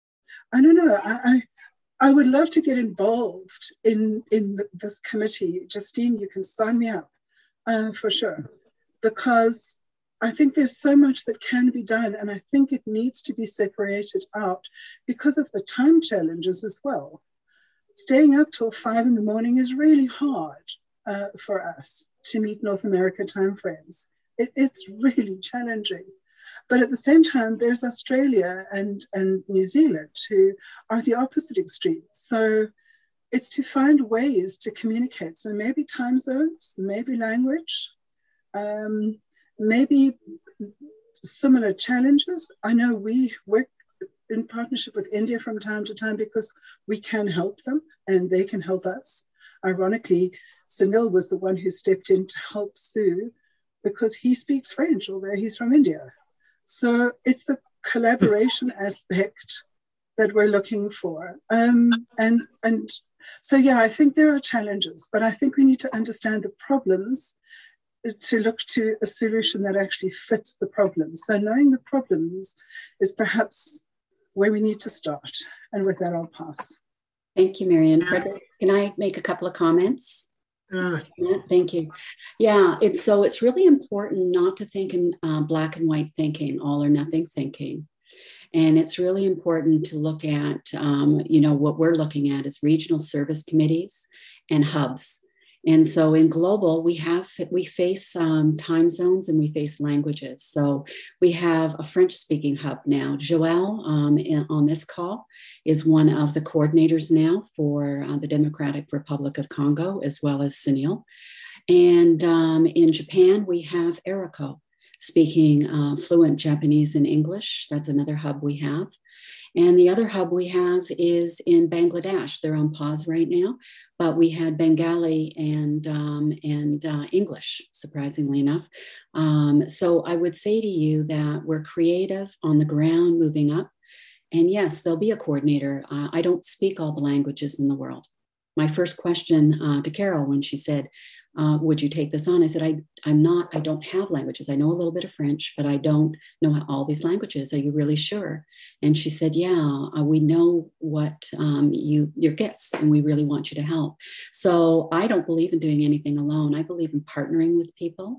I don't know. I, I I would love to get involved in in this committee. Justine, you can sign me up uh, for sure, because I think there's so much that can be done, and I think it needs to be separated out because of the time challenges as well. Staying up till five in the morning is really hard uh, for us to meet North America timeframes. It, it's really challenging. But at the same time, there's Australia and, and New Zealand who are the opposite extreme. So it's to find ways to communicate. So maybe time zones, maybe language, um, maybe similar challenges. I know we work in partnership with India from time to time because we can help them and they can help us. Ironically, Sunil was the one who stepped in to help Sue because he speaks French, although he's from India. So it's the collaboration aspect that we're looking for. Um, and, and so, yeah, I think there are challenges, but I think we need to understand the problems to look to a solution that actually fits the problem. So knowing the problems is perhaps where we need to start. And with that, I'll pass. Thank you, Marion. Frederick, can I make a couple of comments? Uh, Yeah, thank you. Yeah, it's so it's really important not to think in uh, black and white thinking, all or nothing thinking. And it's really important to look at, um, you know, what we're looking at is regional service committees and hubs. And so in global, we have, we face um, time zones and we face languages. So we have a French speaking hub now. Joelle um, in, on this call is one of the coordinators now for uh, the Democratic Republic of Congo, as well as Sunil. And um, in Japan, we have Eriko speaking uh, fluent Japanese and English. That's another hub we have. And the other hub we have is in Bangladesh. They're on pause right now, but we had Bengali and, um, and uh, English, surprisingly enough. Um, so I would say to you that we're creative on the ground, moving up. And yes, there'll be a coordinator. Uh, I don't speak all the languages in the world. My first question uh, to Carol when she said, Uh, would you take this on? I said, I, I'm not, I don't have languages. I know a little bit of French, but I don't know how, all these languages. Are you really sure? And she said, yeah, uh, we know what um, you, your gifts, and we really want you to help. So I don't believe in doing anything alone. I believe in partnering with people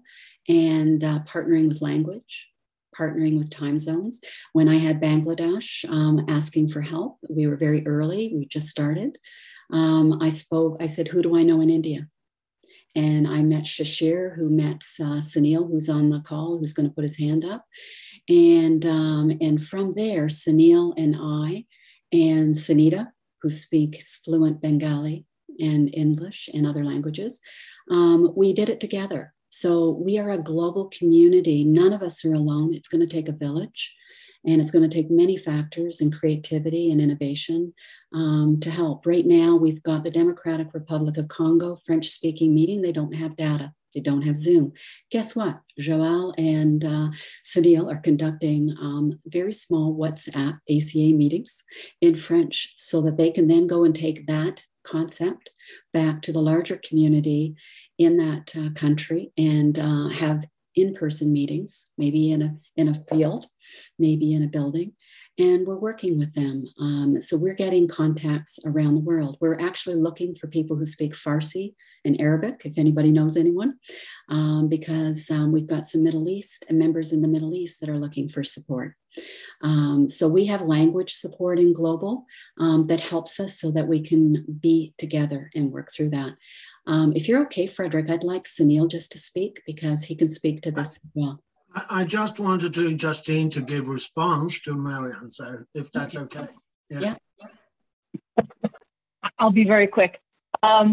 and uh, partnering with language, partnering with time zones. When I had Bangladesh um, asking for help, we were very early. We just started. Um, I spoke, I said, who do I know in India? And I met Shashir, who met uh, Sunil, who's on the call, who's going to put his hand up. And, um, and from there, Sunil and I and Sunita, who speaks fluent Bengali and English and other languages, um, we did it together. So we are a global community. None of us are alone. It's going to take a village, and it's going to take many factors and creativity and innovation um, to help. Right now, we've got the Democratic Republic of Congo French-speaking meeting. They don't have data. They don't have Zoom. Guess what? Joel and uh, Sunil are conducting um, very small WhatsApp A C A meetings in French so that they can then go and take that concept back to the larger community in that uh, country and uh, have in-person meetings, maybe in a, in a field, maybe in a building. And we're working with them. Um, so we're getting contacts around the world. We're actually looking for people who speak Farsi and Arabic, if anybody knows anyone, um, because um, we've got some Middle East and members in the Middle East that are looking for support. Um, so we have language support in Global um, that helps us so that we can be together and work through that. Um, if you're okay, Frederick, I'd like Sunil just to speak because he can speak to this as well. I just wanted to Justine to give response to Marian, so if that's okay. Yeah. yeah. I'll be very quick. Um,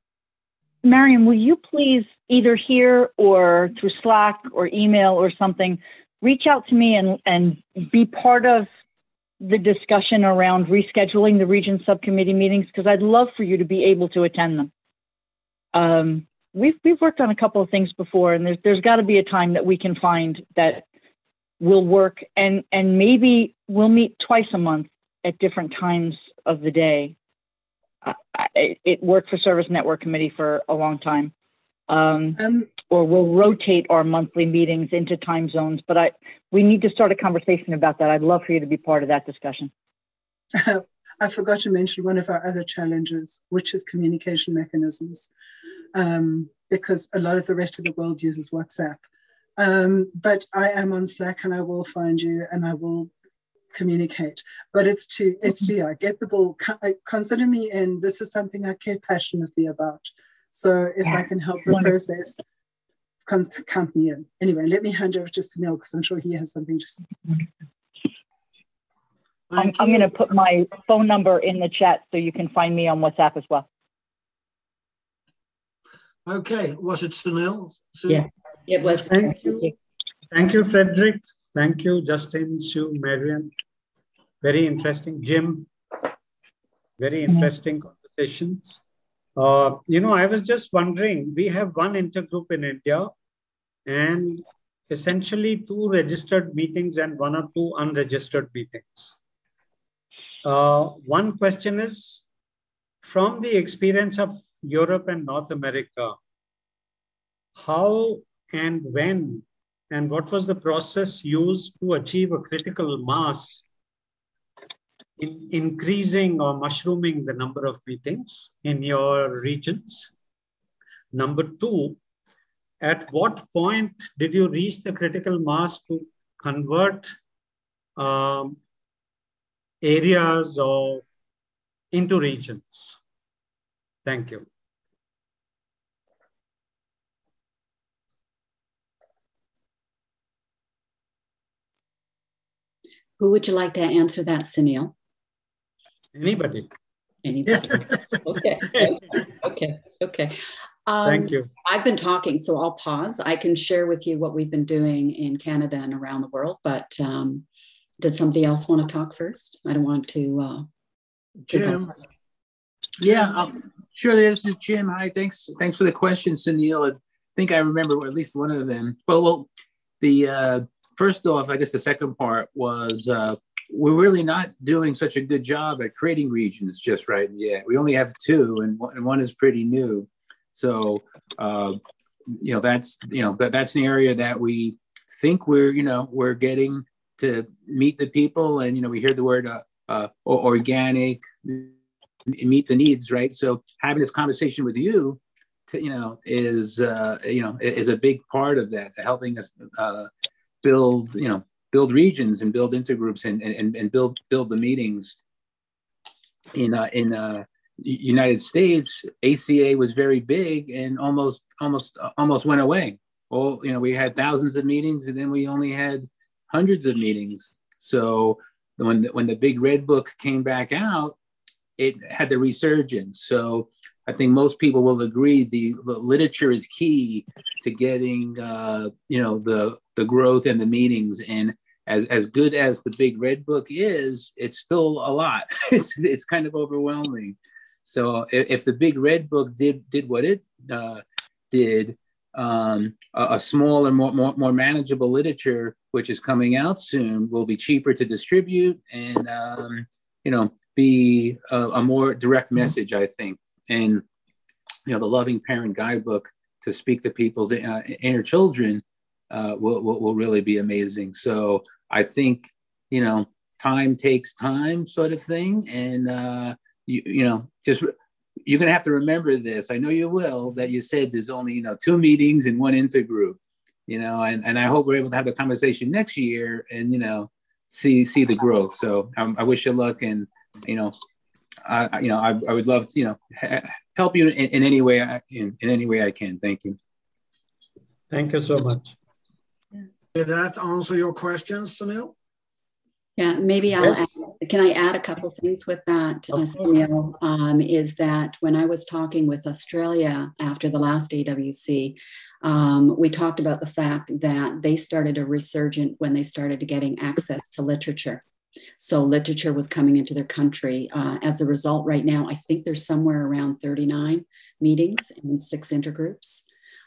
Marian, will you please either here or through Slack or email or something, reach out to me and, and be part of the discussion around rescheduling the region subcommittee meetings, because I'd love for you to be able to attend them. Um, We've we've worked on a couple of things before, and there's there's got to be a time that we can find that will work, and and maybe we'll meet twice a month at different times of the day. Uh, it, it worked for Service Network Committee for a long time, um, um, or we'll rotate our monthly meetings into time zones. But I we need to start a conversation about that. I'd love for you to be part of that discussion. I forgot to mention one of our other challenges, which is communication mechanisms. Um, because a lot of the rest of the world uses WhatsApp. Um, but I am on Slack and I will find you and I will communicate. But it's to, it's to, yeah, get the ball, consider me in. This is something I care passionately about. So if yeah. I can help the process, count me in. Anyway, let me hand over to Sunil because I'm sure he has something to say. I'm, I'm going to put my phone number in the chat so you can find me on WhatsApp as well. Okay, was it Sunil? Sun yeah, it was. Thank you. Thank you, Frederick. Thank you, Justin, Sue, Marian. Very interesting. Jim, very interesting mm-hmm. conversations. Uh, you know, I was just wondering, we have one intergroup in India and essentially two registered meetings and one or two unregistered meetings. Uh, one question is, from the experience of Europe and North America, how and when and what was the process used to achieve a critical mass in increasing or mushrooming the number of meetings in your regions? Number two, at what point did you reach the critical mass to convert um, areas or into regions? Thank you. Who would you like to answer that, Sunil? Anybody. Anybody. Okay. Okay. Okay. Um, Thank you. I've been talking, so I'll pause. I can share with you what we've been doing in Canada and around the world, but um, does somebody else want to talk first? I don't want to. Uh, Jim. Yeah, um, sure. This is Jim. Hi, thanks. Thanks for the question, Sunil. I think I remember at least one of them. Well, well, the uh, first off, I guess the second part was uh, we're really not doing such a good job at creating regions just right yet. We only have two, and one, and one is pretty new. So, uh, you know, that's you know that that's an area that we think we're you know we're getting to meet the people, and you know we hear the word uh, uh, organic. Meet the needs, right? So having this conversation with you, to, you know, is uh, you know is a big part of that, helping us uh, build, you know, build regions and build intergroups and and and build build the meetings in uh, in uh, United States, A C A was very big and almost almost almost went away. Well, you know, we had thousands of meetings, and then we only had hundreds of meetings. So when the, when the big red book came back out, it had the resurgence. So I think most people will agree the, the literature is key to getting uh, you know, the the growth and the meetings. And as as good as the big red book is, it's still a lot. it's it's kind of overwhelming. So if, if the big red book did did what it uh, did, um, a, a smaller, more, more more manageable literature, which is coming out soon, will be cheaper to distribute and um, you know, be a, a more direct message, I think. And you know, the Loving Parent Guidebook to speak to people's uh, inner children uh, will, will will really be amazing. So I think, you know, time takes time, sort of thing, and uh, you you know, just you're gonna have to remember this. I know you will. That you said there's only, you know, two meetings and one intergroup. You know, and, and I hope we're able to have the conversation next year and, you know, see see the growth. So um, I wish you luck, and you know, I you know I, I would love to, you know, ha- help you in, in any way I, in, in any way I can. Thank you. Thank you so much. Did that answer your questions, Sunil? Yeah, maybe I'll Yes. add, can I add a couple things with that, uh, Sunil? Um, is that when I was talking with Australia after the last A W C, um, we talked about the fact that they started a resurgent when they started getting access to literature. So literature was coming into their country. Uh, as a result, right now, I think there's somewhere around thirty-nine meetings and six intergroups.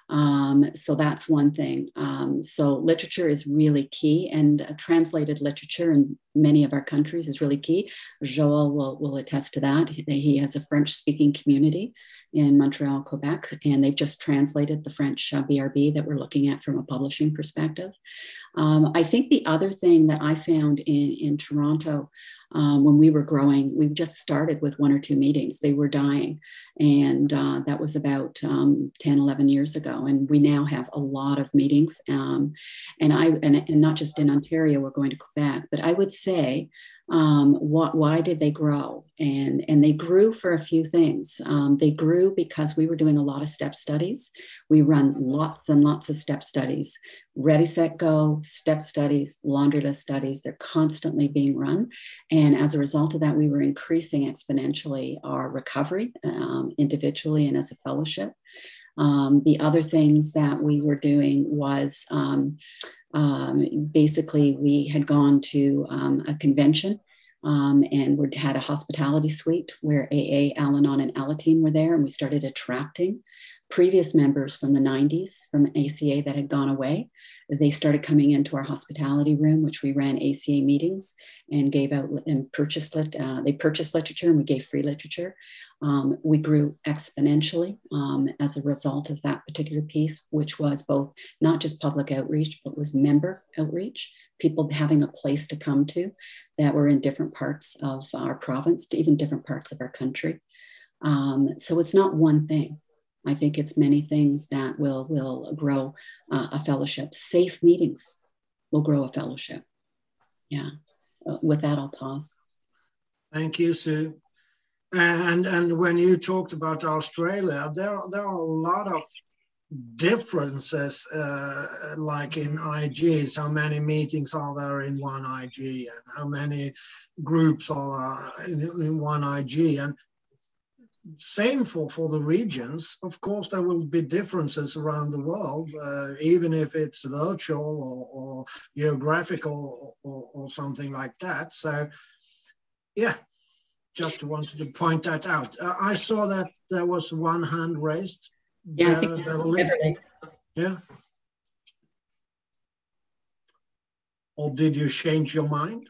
Um, so that's one thing. Um, so literature is really key, and uh, translated literature in many of our countries is really key. Joel will, will attest to that. He, he has a French-speaking community in Montreal, Quebec, and they've just translated the French uh, B R B that we're looking at from a publishing perspective. Um, I think the other thing that I found in, in Toronto um, when we were growing, we just started with one or two meetings. They were dying. And uh, that was about um, ten, eleven years ago. And we now have a lot of meetings. Um, and I and, and not just in Ontario, we're going to Quebec, but I would say, um, what, why did they grow? And, and they grew for a few things. Um, they grew because we were doing a lot of step studies. We run lots and lots of step studies, Ready, Set, Go, step studies, laundry list studies. They're constantly being run. And as a result of that, we were increasing exponentially our recovery um, individually and as a fellowship. Um, the other things that we were doing was um, um, basically we had gone to um, a convention um, and we had a hospitality suite where A A, Al-Anon, and Alateen were there, and we started attracting previous members from the nineties from A C A that had gone away. They started coming into our hospitality room, which we ran A C A meetings and gave out and purchased, uh, they purchased literature and we gave free literature. Um, we grew exponentially um, as a result of that particular piece, which was both not just public outreach, but was member outreach, people having a place to come to that were in different parts of our province, to even different parts of our country. Um, so it's not one thing. I think it's many things that will, will grow uh, a fellowship. Safe meetings will grow a fellowship. Yeah. Uh, with that, I'll pause. Thank you, Sue. And and when you talked about Australia, there, there are a lot of differences, uh, like in I Gs. How many meetings are there in one I G, and how many groups are in, in one I G? And same for, for the regions. Of course, there will be differences around the world, uh, even if it's virtual or, or geographical or, or something like that. So, yeah, just wanted to point that out. Uh, I saw that there was one hand raised. Yeah, uh, I think Beverly. Beverly. Yeah. Or did you change your mind?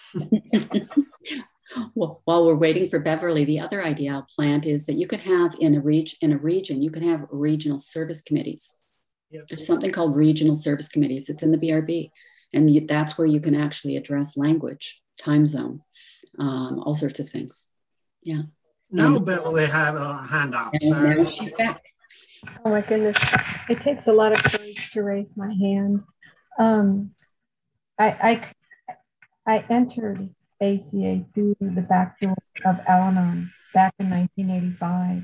Well, while we're waiting for Beverly, the other idea I'll plant is that you could have in a, reg- in a region, you can have regional service committees. Yep. There's something called regional service committees. It's in the B R B. And you, that's where you can actually address language, time zone, um, all sorts of things. Yeah. Now and, Beverly have a hand up. And so. now she's back. Oh my goodness. It takes a lot of courage to raise my hand. Um, I, I, I entered A C A through the back door of Al-Anon. back in nineteen eighty-five.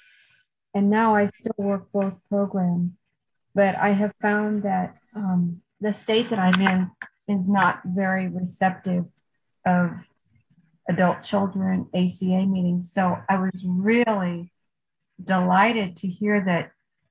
And now I still work both programs, but I have found that um, the state that I'm in is not very receptive of adult children A C A meetings. So I was really delighted to hear that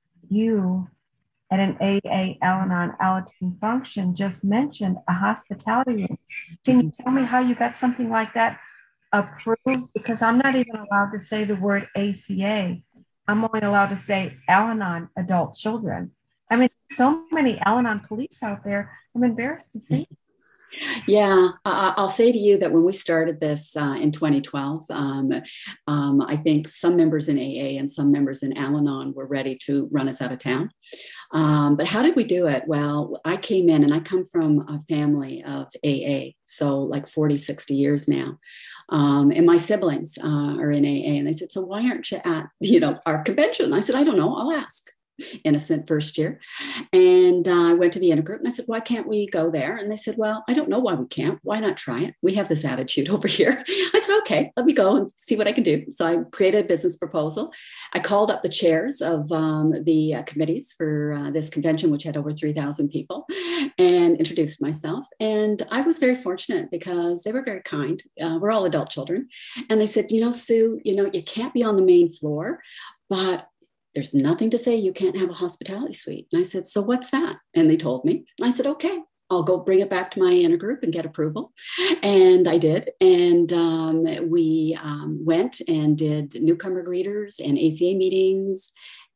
you at an A A Al-Anon Alateen function just mentioned a hospitality room. Can you tell me how you got something like that approved? Because I'm not even allowed to say the word A C A. I'm only allowed to say Al-Anon adult children. I mean, so many Al-Anon police out there, I'm embarrassed to say. Yeah, uh, I'll say to you that when we started this uh, in twenty twelve, um, um, I think some members in A A and some members in Al-Anon were ready to run us out of town. Um, but how did we do it? Well, I came in and I come from a family of A A, so like forty, sixty years now. Um, and my siblings uh, are in A A. And they said, so why aren't you at, you know, our convention? I said, I don't know, I'll ask. Innocent first year. And uh, I went to the intergroup and I said, why can't we go there? And they said, well, I don't know why we can't. Why not try it? We have this attitude over here. I said, okay, let me go and see what I can do. So I created a business proposal. I called up the chairs of um, the uh, committees for uh, this convention, which had over three thousand people, and introduced myself. And I was very fortunate because they were very kind. Uh, we're all adult children. And they said, you know, Sue, you know, you can't be on the main floor, but there's nothing to say you can't have a hospitality suite. And I said, so what's that? And they told me. I said, okay, I'll go bring it back to my intergroup and get approval. And I did. And um, we um, went and did newcomer greeters and A C A meetings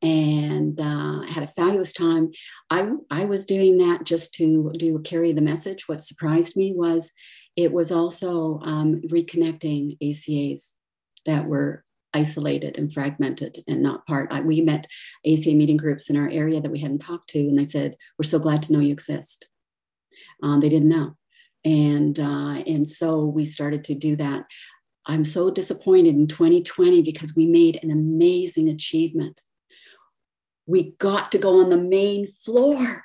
and uh, had a fabulous time. I, I was doing that just to do carry the message. What surprised me was it was also um, reconnecting A C As that were isolated and fragmented and not part. I, we met A C A meeting groups in our area that we hadn't talked to, and they said, we're so glad to know you exist. Um, they didn't know. And, uh, and so we started to do that. I'm so disappointed in twenty twenty because we made an amazing achievement. We got to go on the main floor.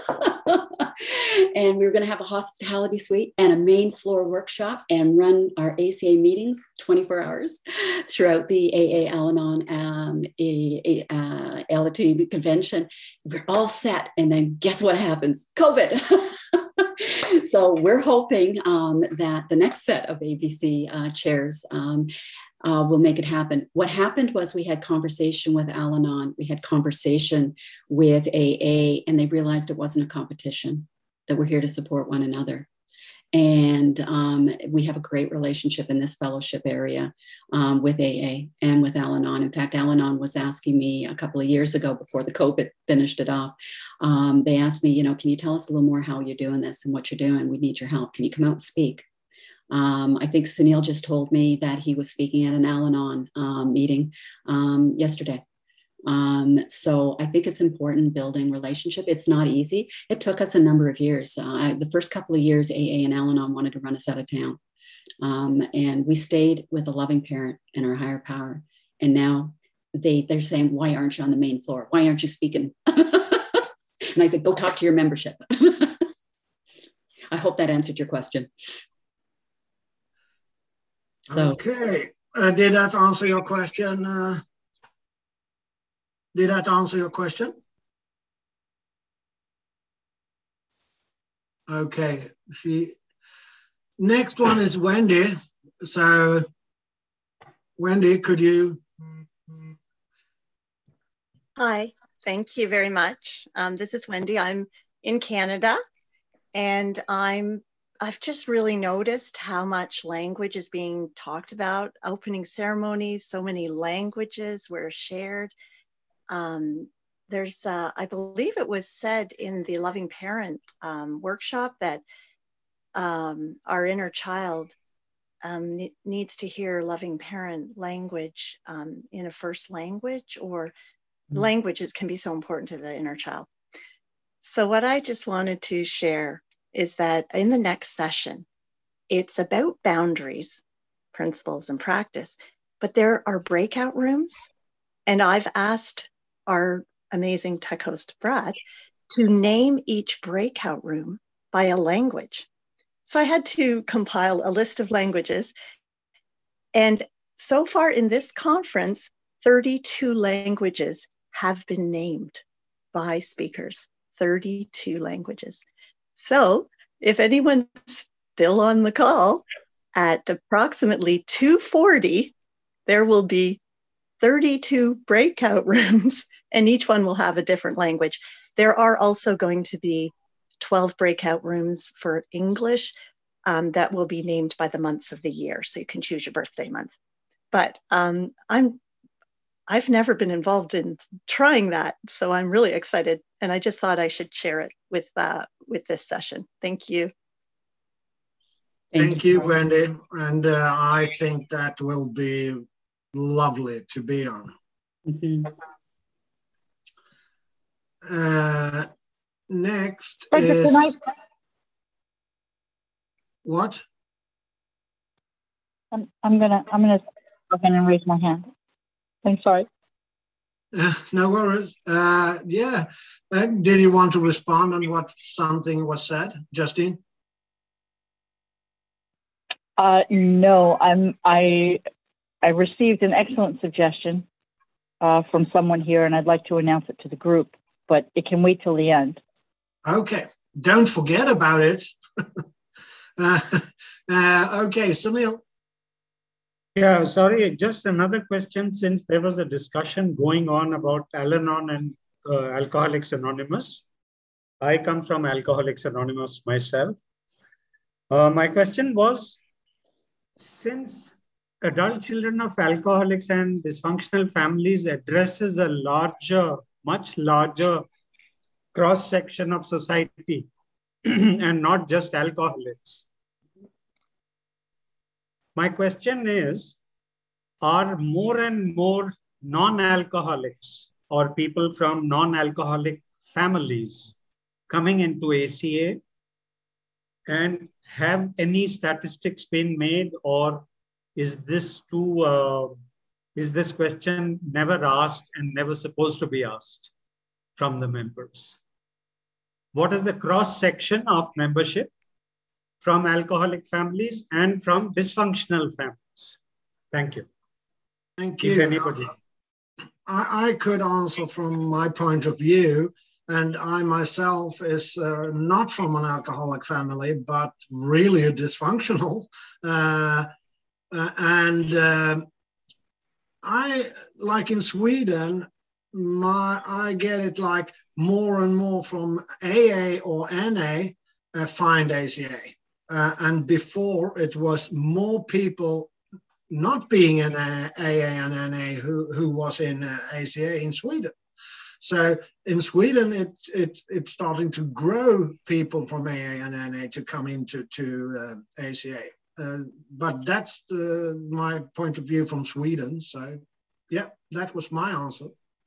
And we were going to have a hospitality suite and a main floor workshop and run our A C A meetings twenty-four hours throughout the A A Al-Anon um, a, a, uh, Alateen convention. We're all set. And then guess what happens? COVID. So we're hoping um, that the next set of A B C uh, chairs um, Uh, will make it happen. What happened was we had conversation with Al-Anon, we had conversation with A A, and they realized it wasn't a competition, that we're here to support one another. And um, we have a great relationship in this fellowship area um, with A A and with Al-Anon. In fact, Al-Anon was asking me a couple of years ago before the COVID finished it off. Um, they asked me, you know, can you tell us a little more how you're doing this and what you're doing? We need your help. Can you come out and speak? Um, I think Sunil just told me that he was speaking at an Al-Anon um, meeting um, yesterday. Um, so I think it's important building relationship. It's not easy. It took us a number of years. Uh, I, the first couple of years, A A and Al-Anon wanted to run us out of town. Um, and we stayed with a loving parent and our higher power. And now they, they're saying, why aren't you on the main floor? Why aren't you speaking? And I said, go talk to your membership. I hope that answered your question. So, okay, uh, did that answer your question? Uh, did that answer your question? Okay, she. Next one is Wendy. So, Wendy, could you? Hi, thank you very much. Um, this is Wendy. I'm in Canada, and I'm. I've just really noticed how much language is being talked about. Opening ceremonies, so many languages were shared. Um, there's, uh, I believe it was said in the Loving Parent um, workshop that um, our inner child um, ne needs to hear loving parent language um, in a first language, or mm-hmm. languages can be so important to the inner child. So what I just wanted to share is that in the next session, it's about boundaries, principles, and practice, but there are breakout rooms. And I've asked our amazing tech host, Brad, to name each breakout room by a language. So I had to compile a list of languages. And so far in this conference, thirty-two languages have been named by speakers, thirty-two languages. So if anyone's still on the call, at approximately two forty, there will be thirty-two breakout rooms, and each one will have a different language. There are also going to be twelve breakout rooms for English um, that will be named by the months of the year, so you can choose your birthday month. But um, I'm, I've never been involved in trying that, so I'm really excited, and I just thought I should share it with, uh, with this session. Thank you. Thank, Thank you, Wendy, and uh, I think that will be lovely to be on. Mm-hmm. Uh, next Thank is you, what? I'm, I'm gonna I'm gonna go ahead and raise my hand. I'm sorry. Uh, no worries. Uh, yeah. Uh, did you want to respond on what something was said, Justine? Uh, no, I'm I I received an excellent suggestion uh, from someone here, and I'd like to announce it to the group, but it can wait till the end. Okay, don't forget about it. uh, uh, okay, Sunil. Yeah, sorry, just another question, since there was a discussion going on about Al-Anon and uh, Alcoholics Anonymous. I come from Alcoholics Anonymous myself. Uh, my question was, since adult children of alcoholics and dysfunctional families addresses a larger, much larger cross-section of society and not just alcoholics. My question is, are more and more non-alcoholics or people from non-alcoholic families coming into A C A? And have any statistics been made, or is this too, uh, is this question never asked and never supposed to be asked from the members? What is the cross section of membership from alcoholic families and from dysfunctional families? Thank you. Thank you. If anybody. I, I could answer from my point of view. And I myself is uh, not from an alcoholic family, but really a dysfunctional. Uh, uh, and uh, I, like in Sweden, my I get it like more and more from A A or N A uh, find A C A. Uh, and before it was more people not being in A A and N A who, who was in uh, A C A in Sweden. So in Sweden, it's it, it's starting to grow people from A A and N A to come into to uh, A C A. Uh, but that's the, my point of view from Sweden. So yeah, that was my answer.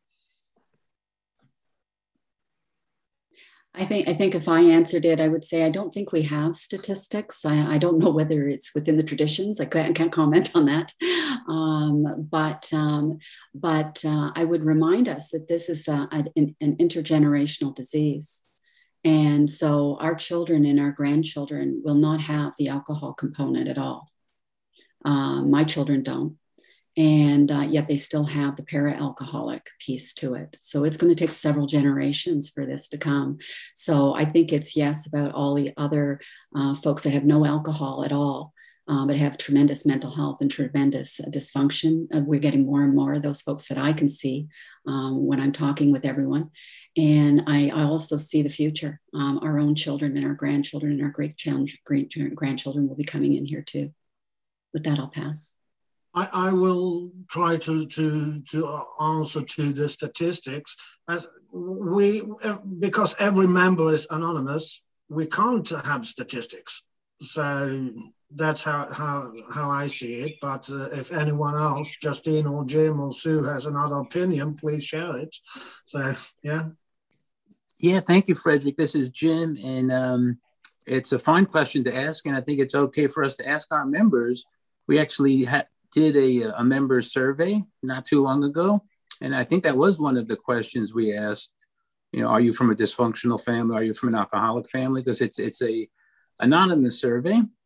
I think I think if I answered it, I would say I don't think we have statistics. I, I don't know whether it's within the traditions. I can't, I can't comment on that. Um, but um, but uh, I would remind us that this is a, a, an, an intergenerational disease. And so our children and our grandchildren will not have the alcohol component at all. Uh, my children don't. And uh, yet they still have the para-alcoholic piece to it. So it's going to take several generations for this to come. So I think it's yes about all the other uh, folks that have no alcohol at all, um, but have tremendous mental health and tremendous uh, dysfunction. Uh, we're getting more and more of those folks that I can see um, when I'm talking with everyone. And I, I also see the future. Um, our own children and our grandchildren and our great, great grandchildren will be coming in here too. With that, I'll pass. I, I will try to, to, to answer to the statistics. As we, because every member is anonymous, we can't have statistics. So that's how, how, how I see it. But uh, if anyone else, Justine or Jim or Sue, has another opinion, please share it. So, yeah. Yeah, thank you, Frederick. This is Jim. And um, it's a fine question to ask. And I think it's okay for us to ask our members. We actually had did a, a member survey not too long ago. And I think that was one of the questions we asked, you know, are you from a dysfunctional family? Are you from an alcoholic family? Because it's it's a anonymous survey.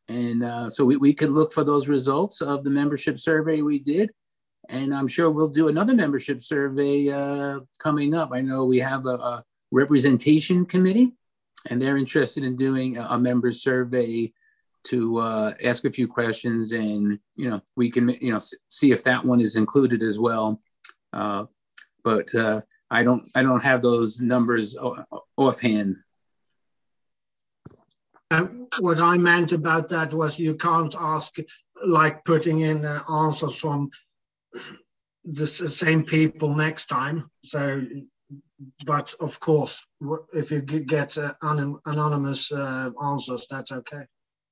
And uh, so we, we could look for those results of the membership survey we did. And I'm sure we'll do another membership survey uh, coming up. I know we have a, a representation committee, and they're interested in doing a, a member survey to uh, ask a few questions, and you know we can you know see if that one is included as well. Uh, but uh, I don't I don't have those numbers offhand. Um, what I meant about that was you can't ask, like putting in uh, answers from the same people next time. So, but of course, if you get uh, anonymous uh, answers, that's okay.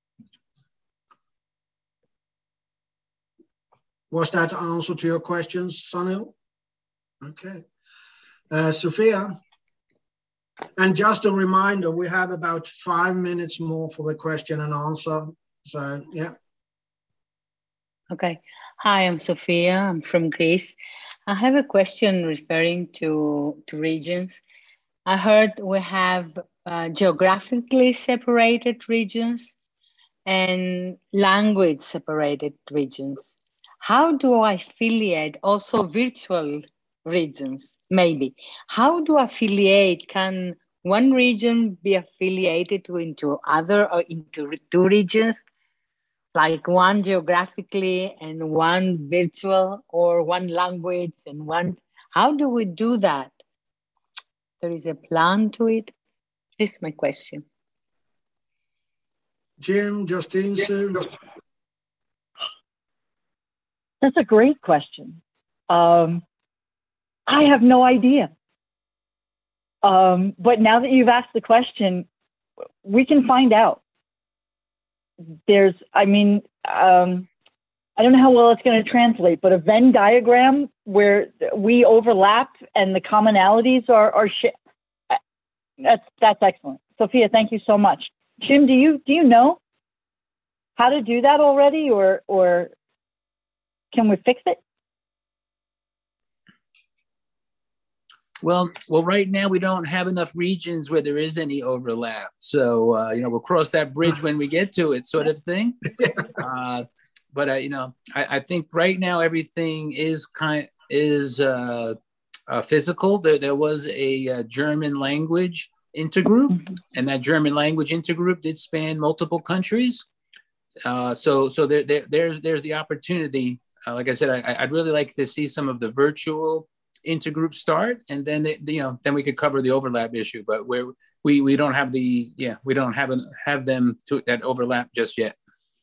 Was that answer to your questions, Sunil? Okay. Uh, Sophia? And just a reminder, we have about five minutes more for the question and answer. So, yeah. Okay. Hi, I'm Sophia. I'm from Greece. I have a question referring to, to regions. I heard we have uh, geographically separated regions and language separated regions. How do I affiliate also virtual regions, maybe? How do I affiliate? Can one region be affiliated to into other or into two regions? Like one geographically and one virtual, or one language and one, how do we do that? There is a plan to it? This is my question. Jim, Justine, Sue? That's a great question. Um, I have no idea. Um, but now that you've asked the question, we can find out. There's, I mean, um, I don't know how well it's going to translate, but a Venn diagram where we overlap and the commonalities are, are sh that's, that's excellent. Sophia, thank you so much. Jim, do you, do you know how to do that already, or, or can we fix it? Well, well, right now we don't have enough regions where there is any overlap. So, uh, you know, we'll cross that bridge when we get to it, sort of thing. Uh, but, uh, you know, I, I think right now everything is kind is uh, uh, physical. There, there was a, a German language intergroup, mm-hmm. and that German language intergroup did span multiple countries. Uh, so, so there, there, there's there's the opportunity. Uh, like I said, I, I'd really like to see some of the virtual intergroup start, and then they, you know then we could cover the overlap issue. But where we we don't have the yeah we don't have an, have them to that overlap just yet.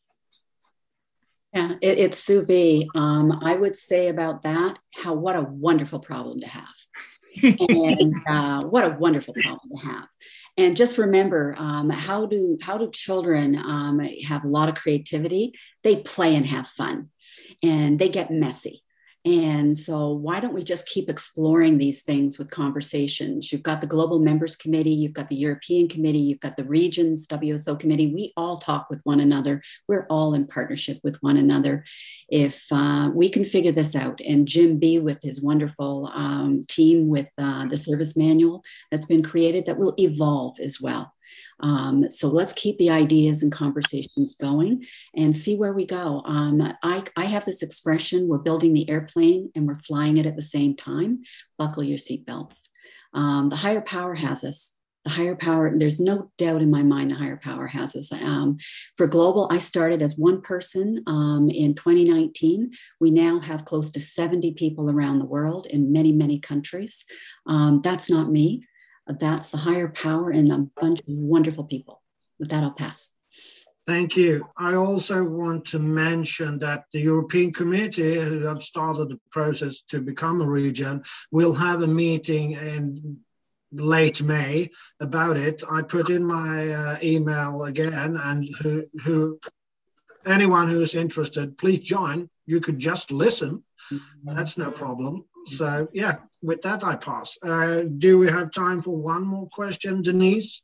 Yeah, it, it's Sue V. Um, I would say about that, how what a wonderful problem to have, and uh, what a wonderful problem to have. And just remember, um, how do how do children um, have a lot of creativity? They play and have fun, and they get messy. And so why don't we just keep exploring these things with conversations? You've got the Global Members Committee, you've got the European Committee, you've got the Regions W S O Committee. We all talk with one another. We're all in partnership with one another. If uh, we can figure this out, and Jim B with his wonderful um, team with uh, the service manual that's been created, that will evolve as well. Um, so let's keep the ideas and conversations going and see where we go. Um, I, I have this expression, we're building the airplane and we're flying it at the same time. Buckle your seatbelt. Um, the higher power has us. The higher power, there's no doubt in my mind the higher power has us. Um, for global, I started as one person um, in twenty nineteen. We now have close to seventy people around the world in many, many countries. Um, that's not me. That's the higher power and a bunch of wonderful people. With that, I'll pass. Thank you. I also want to mention that the European Committee, who have started the process to become a region, will have a meeting in late May about it. I put in my uh, email again, and who, who anyone who is interested, please join. You could just listen. That's no problem. So yeah, with that I pass. Uh, do we have time for one more question, Denise?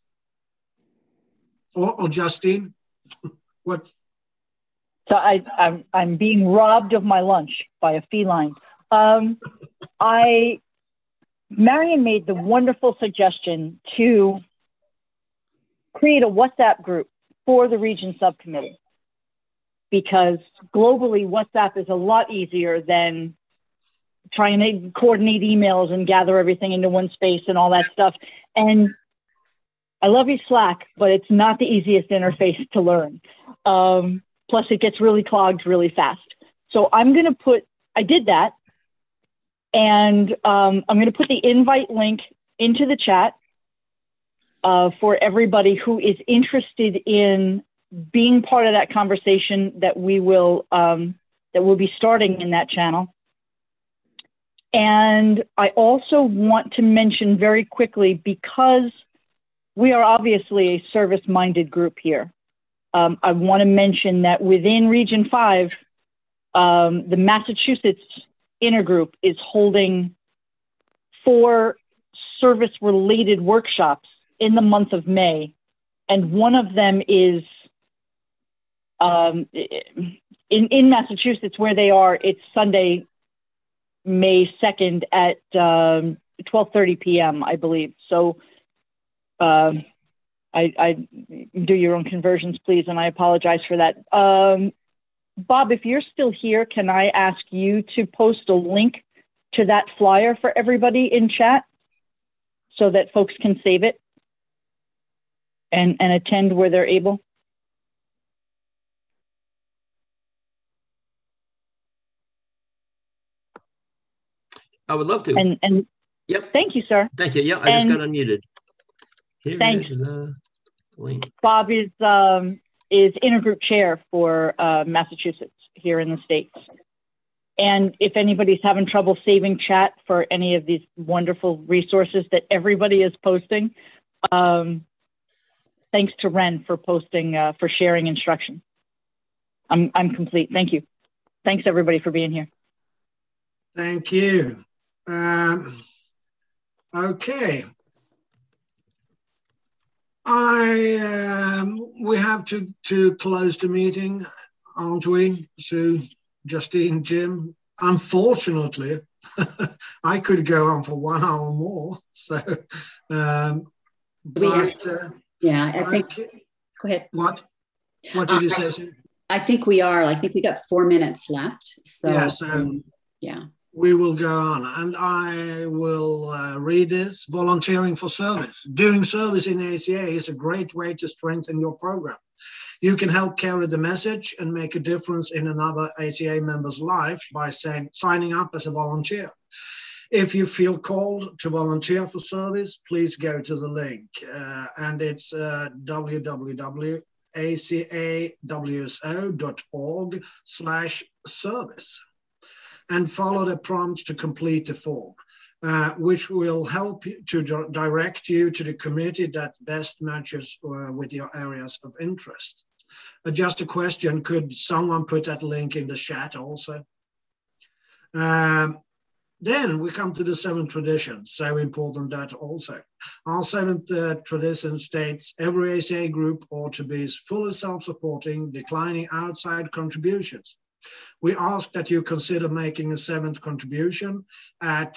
Or, or Justine? What? So I, I'm, I'm being robbed of my lunch by a feline. Um, I, Marion made the wonderful suggestion to create a WhatsApp group for the region subcommittee. because globally WhatsApp is a lot easier than trying to coordinate emails and gather everything into one space and all that stuff. And I love you, Slack, but it's not the easiest interface to learn. Um, plus it gets really clogged really fast. So I'm going to put, I did that. And um, I'm going to put the invite link into the chat uh, for everybody who is interested in being part of that conversation that we will, um, that we'll be starting in that channel. And I also want to mention very quickly, because we are obviously a service-minded group here. Um, I want to mention that within Region five, um, the Massachusetts Intergroup is holding four service-related workshops in the month of May. And one of them is um, in, in Massachusetts, where they are, it's Sunday, May second at um, twelve thirty p m, I believe. So uh, I, I do your own conversions, please, and I apologize for that. Um, Bob, if you're still here, can I ask you to post a link to that flyer for everybody in chat so that folks can save it and, and attend where they're able? I would love to. And, and yep. Thank you, sir. Thank you. Yeah, I and just got unmuted. Here thanks. is the link. Bob is um, is intergroup chair for uh, Massachusetts here in the States. And if anybody's having trouble saving chat for any of these wonderful resources that everybody is posting, um, thanks to Ren for posting, uh, for sharing instruction. I'm, I'm complete. Thank you. Thanks everybody for being here. Thank you. Um, okay. I um, we have to to close the meeting, aren't we? So, Justine, Jim. Unfortunately, I could go on for one hour more. So, um, but uh, yeah, I think. Okay. Go ahead. What? What did you uh, say? I think we are. I think we got four minutes left. So yeah. So um, yeah. We will go on, and I will uh, read this. Volunteering for service. Doing service in A C A is a great way to strengthen your program. You can help carry the message and make a difference in another A C A member's life by saying, signing up as a volunteer. If you feel called to volunteer for service, please go to the link, uh, and it's uh, w w w dot a c a w s o dot org slash service. And follow the prompts to complete the form, uh, which will help you to direct you to the committee that best matches uh, with your areas of interest. Uh, just a question, could someone put that link in the chat also? Um, then we come to the seventh tradition, so important that also. Our seventh uh, tradition states, every A C A group ought to be fully self-supporting, declining outside contributions. We ask that you consider making a seventh contribution at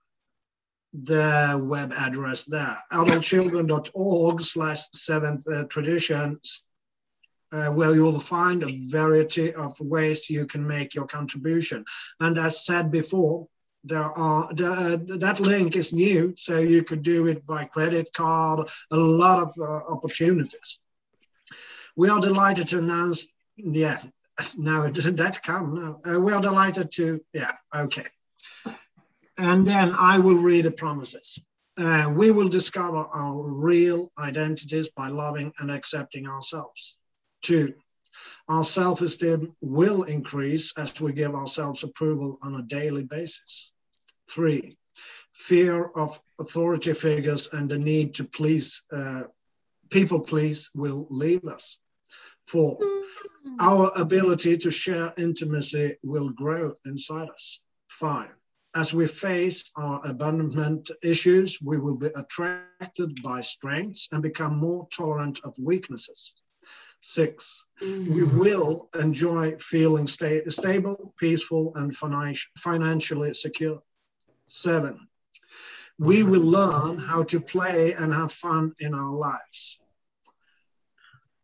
the web address there, adult children dot org slash seventh traditions, uh, where you will find a variety of ways you can make your contribution. And as said before, there are the, uh, that link is new, so you could do it by credit card, a lot of uh, opportunities. We are delighted to announce, yeah, no, that's come. No. Uh, we are delighted to, yeah, okay. And then I will read the promises. Uh, we will discover our real identities by loving and accepting ourselves. Two, our self-esteem will increase as we give ourselves approval on a daily basis. Three, fear of authority figures and the need to please, uh, people please will leave us. Four, our ability to share intimacy will grow inside us. Five, as we face our abandonment issues, we will be attracted by strengths and become more tolerant of weaknesses. Six, mm-hmm. we will enjoy feeling sta- stable, peaceful, and finan- financially secure. Seven, we will learn how to play and have fun in our lives.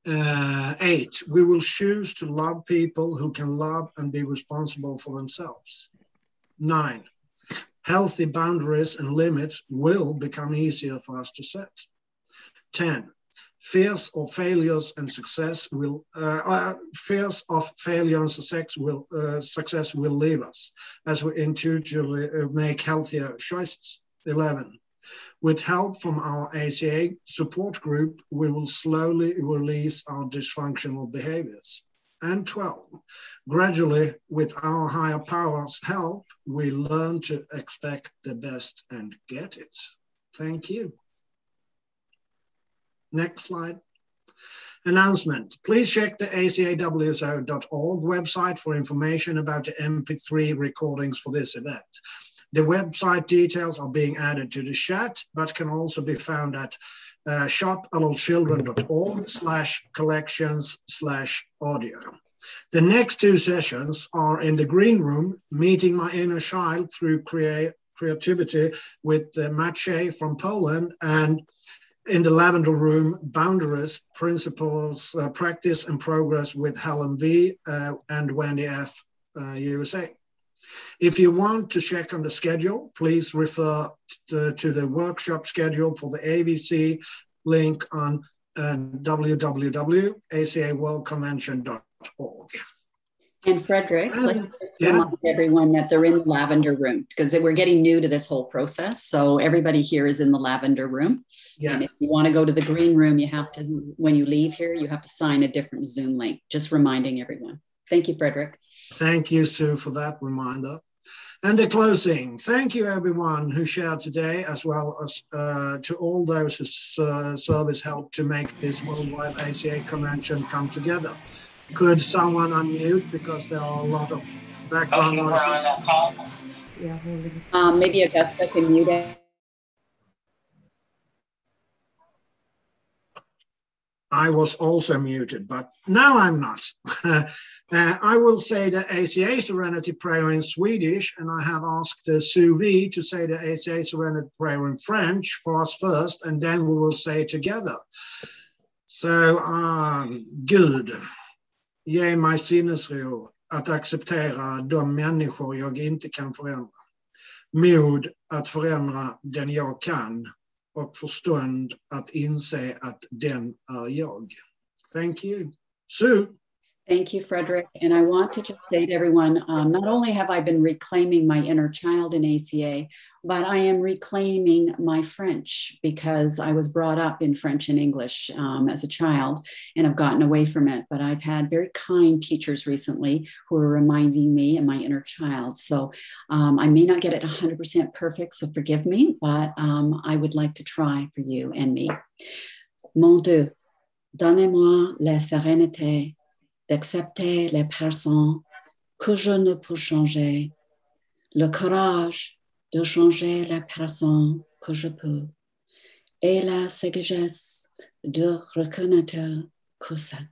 Uh, eight, we will choose to love people who can love and be responsible for themselves. Nine, healthy boundaries and limits will become easier for us to set. ten, fears of failures and success will, uh, uh, fears of failure and success will, uh, success will leave us as we intuitively make healthier choices. eleven, with help from our A C A support group, we will slowly release our dysfunctional behaviors. And twelve, gradually, with our higher powers' help, we learn to expect the best and get it. Thank you. Next slide. Announcement. Please check the A C A W S O dot org website for information about the M P three recordings for this event. The website details are being added to the chat, but can also be found at uh, shop adult children dot org slash collections slash audio. The next two sessions are in the green room, meeting my inner child through crea creativity with uh, Maciej from Poland, and in the lavender room, boundaries, principles, uh, practice and progress with Helen V uh, and Wendy F, uh, U S A. If you want to check on the schedule, please refer to, to the workshop schedule for the A V C link on uh, w w w dot a c a world convention dot org. And Frederick, and, let's just yeah. remind everyone that they're in the lavender room, because we're getting new to this whole process. So everybody here is in the lavender room. Yeah. And if you want to go to the green room, you have to, when you leave here, you have to sign a different Zoom link. Just reminding everyone. Thank you, Frederick. Thank you, Sue, for that reminder. And the closing. Thank you, everyone who shared today, as well as uh, to all those whose uh, service helped to make this Worldwide A C A Convention come together. Could someone unmute, because there are a lot of background noises? Yeah, um, maybe Augusta can mute it. I was also muted, but now I'm not. uh, I will say the A C A Serenity Prayer in Swedish, and I have asked uh, Sue V to say the A C A Serenity Prayer in French for us first, and then we will say it together. So, um, Gud, ge mig sinnesro att acceptera de människor jag inte kan förändra. Mod att förändra den jag kan. Och förstånd att inse att den är jag. Thank you. Sue. Thank you, Frederick. And I want to just say to everyone, um, not only have I been reclaiming my inner child in A C A, but I am reclaiming my French, because I was brought up in French and English um, as a child, and I've gotten away from it. But I've had very kind teachers recently who are reminding me and my inner child. So um, I may not get it one hundred percent perfect, so forgive me, but um, I would like to try for you and me. Mon Dieu, donnez-moi la sérénité d'accepter les personnes que je ne peux changer, le courage de changer les personnes que je peux, et la sagesse de reconnaître que c'est.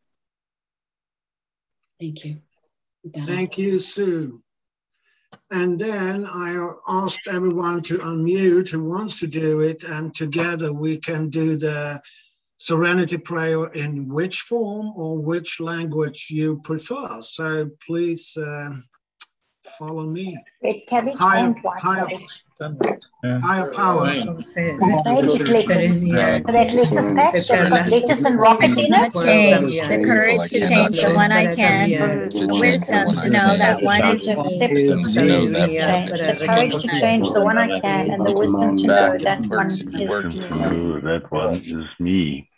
Thank you. Thank you, Sue. And then I asked everyone to unmute who wants to do it, and together we can do the Serenity Prayer in which form or which language you prefer. So please uh, follow me. Wait, can we higher, change one? higher, higher power. Religious and rocket in it. Change the courage to change the one I can, the wisdom to know that one is The courage to change the one I can, and the wisdom to know that one is me. That one is me.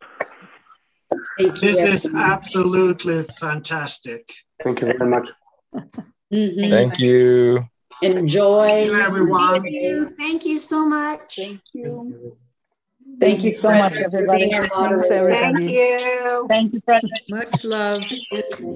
This is absolutely fantastic. Thank you very much. Mm-hmm. Thank you. Enjoy. Thank you, everyone. Thank you. Thank you so much. Thank you. Thank you so much, everybody. Thanks, everybody. Thank you. Thank you, Fred. Much love.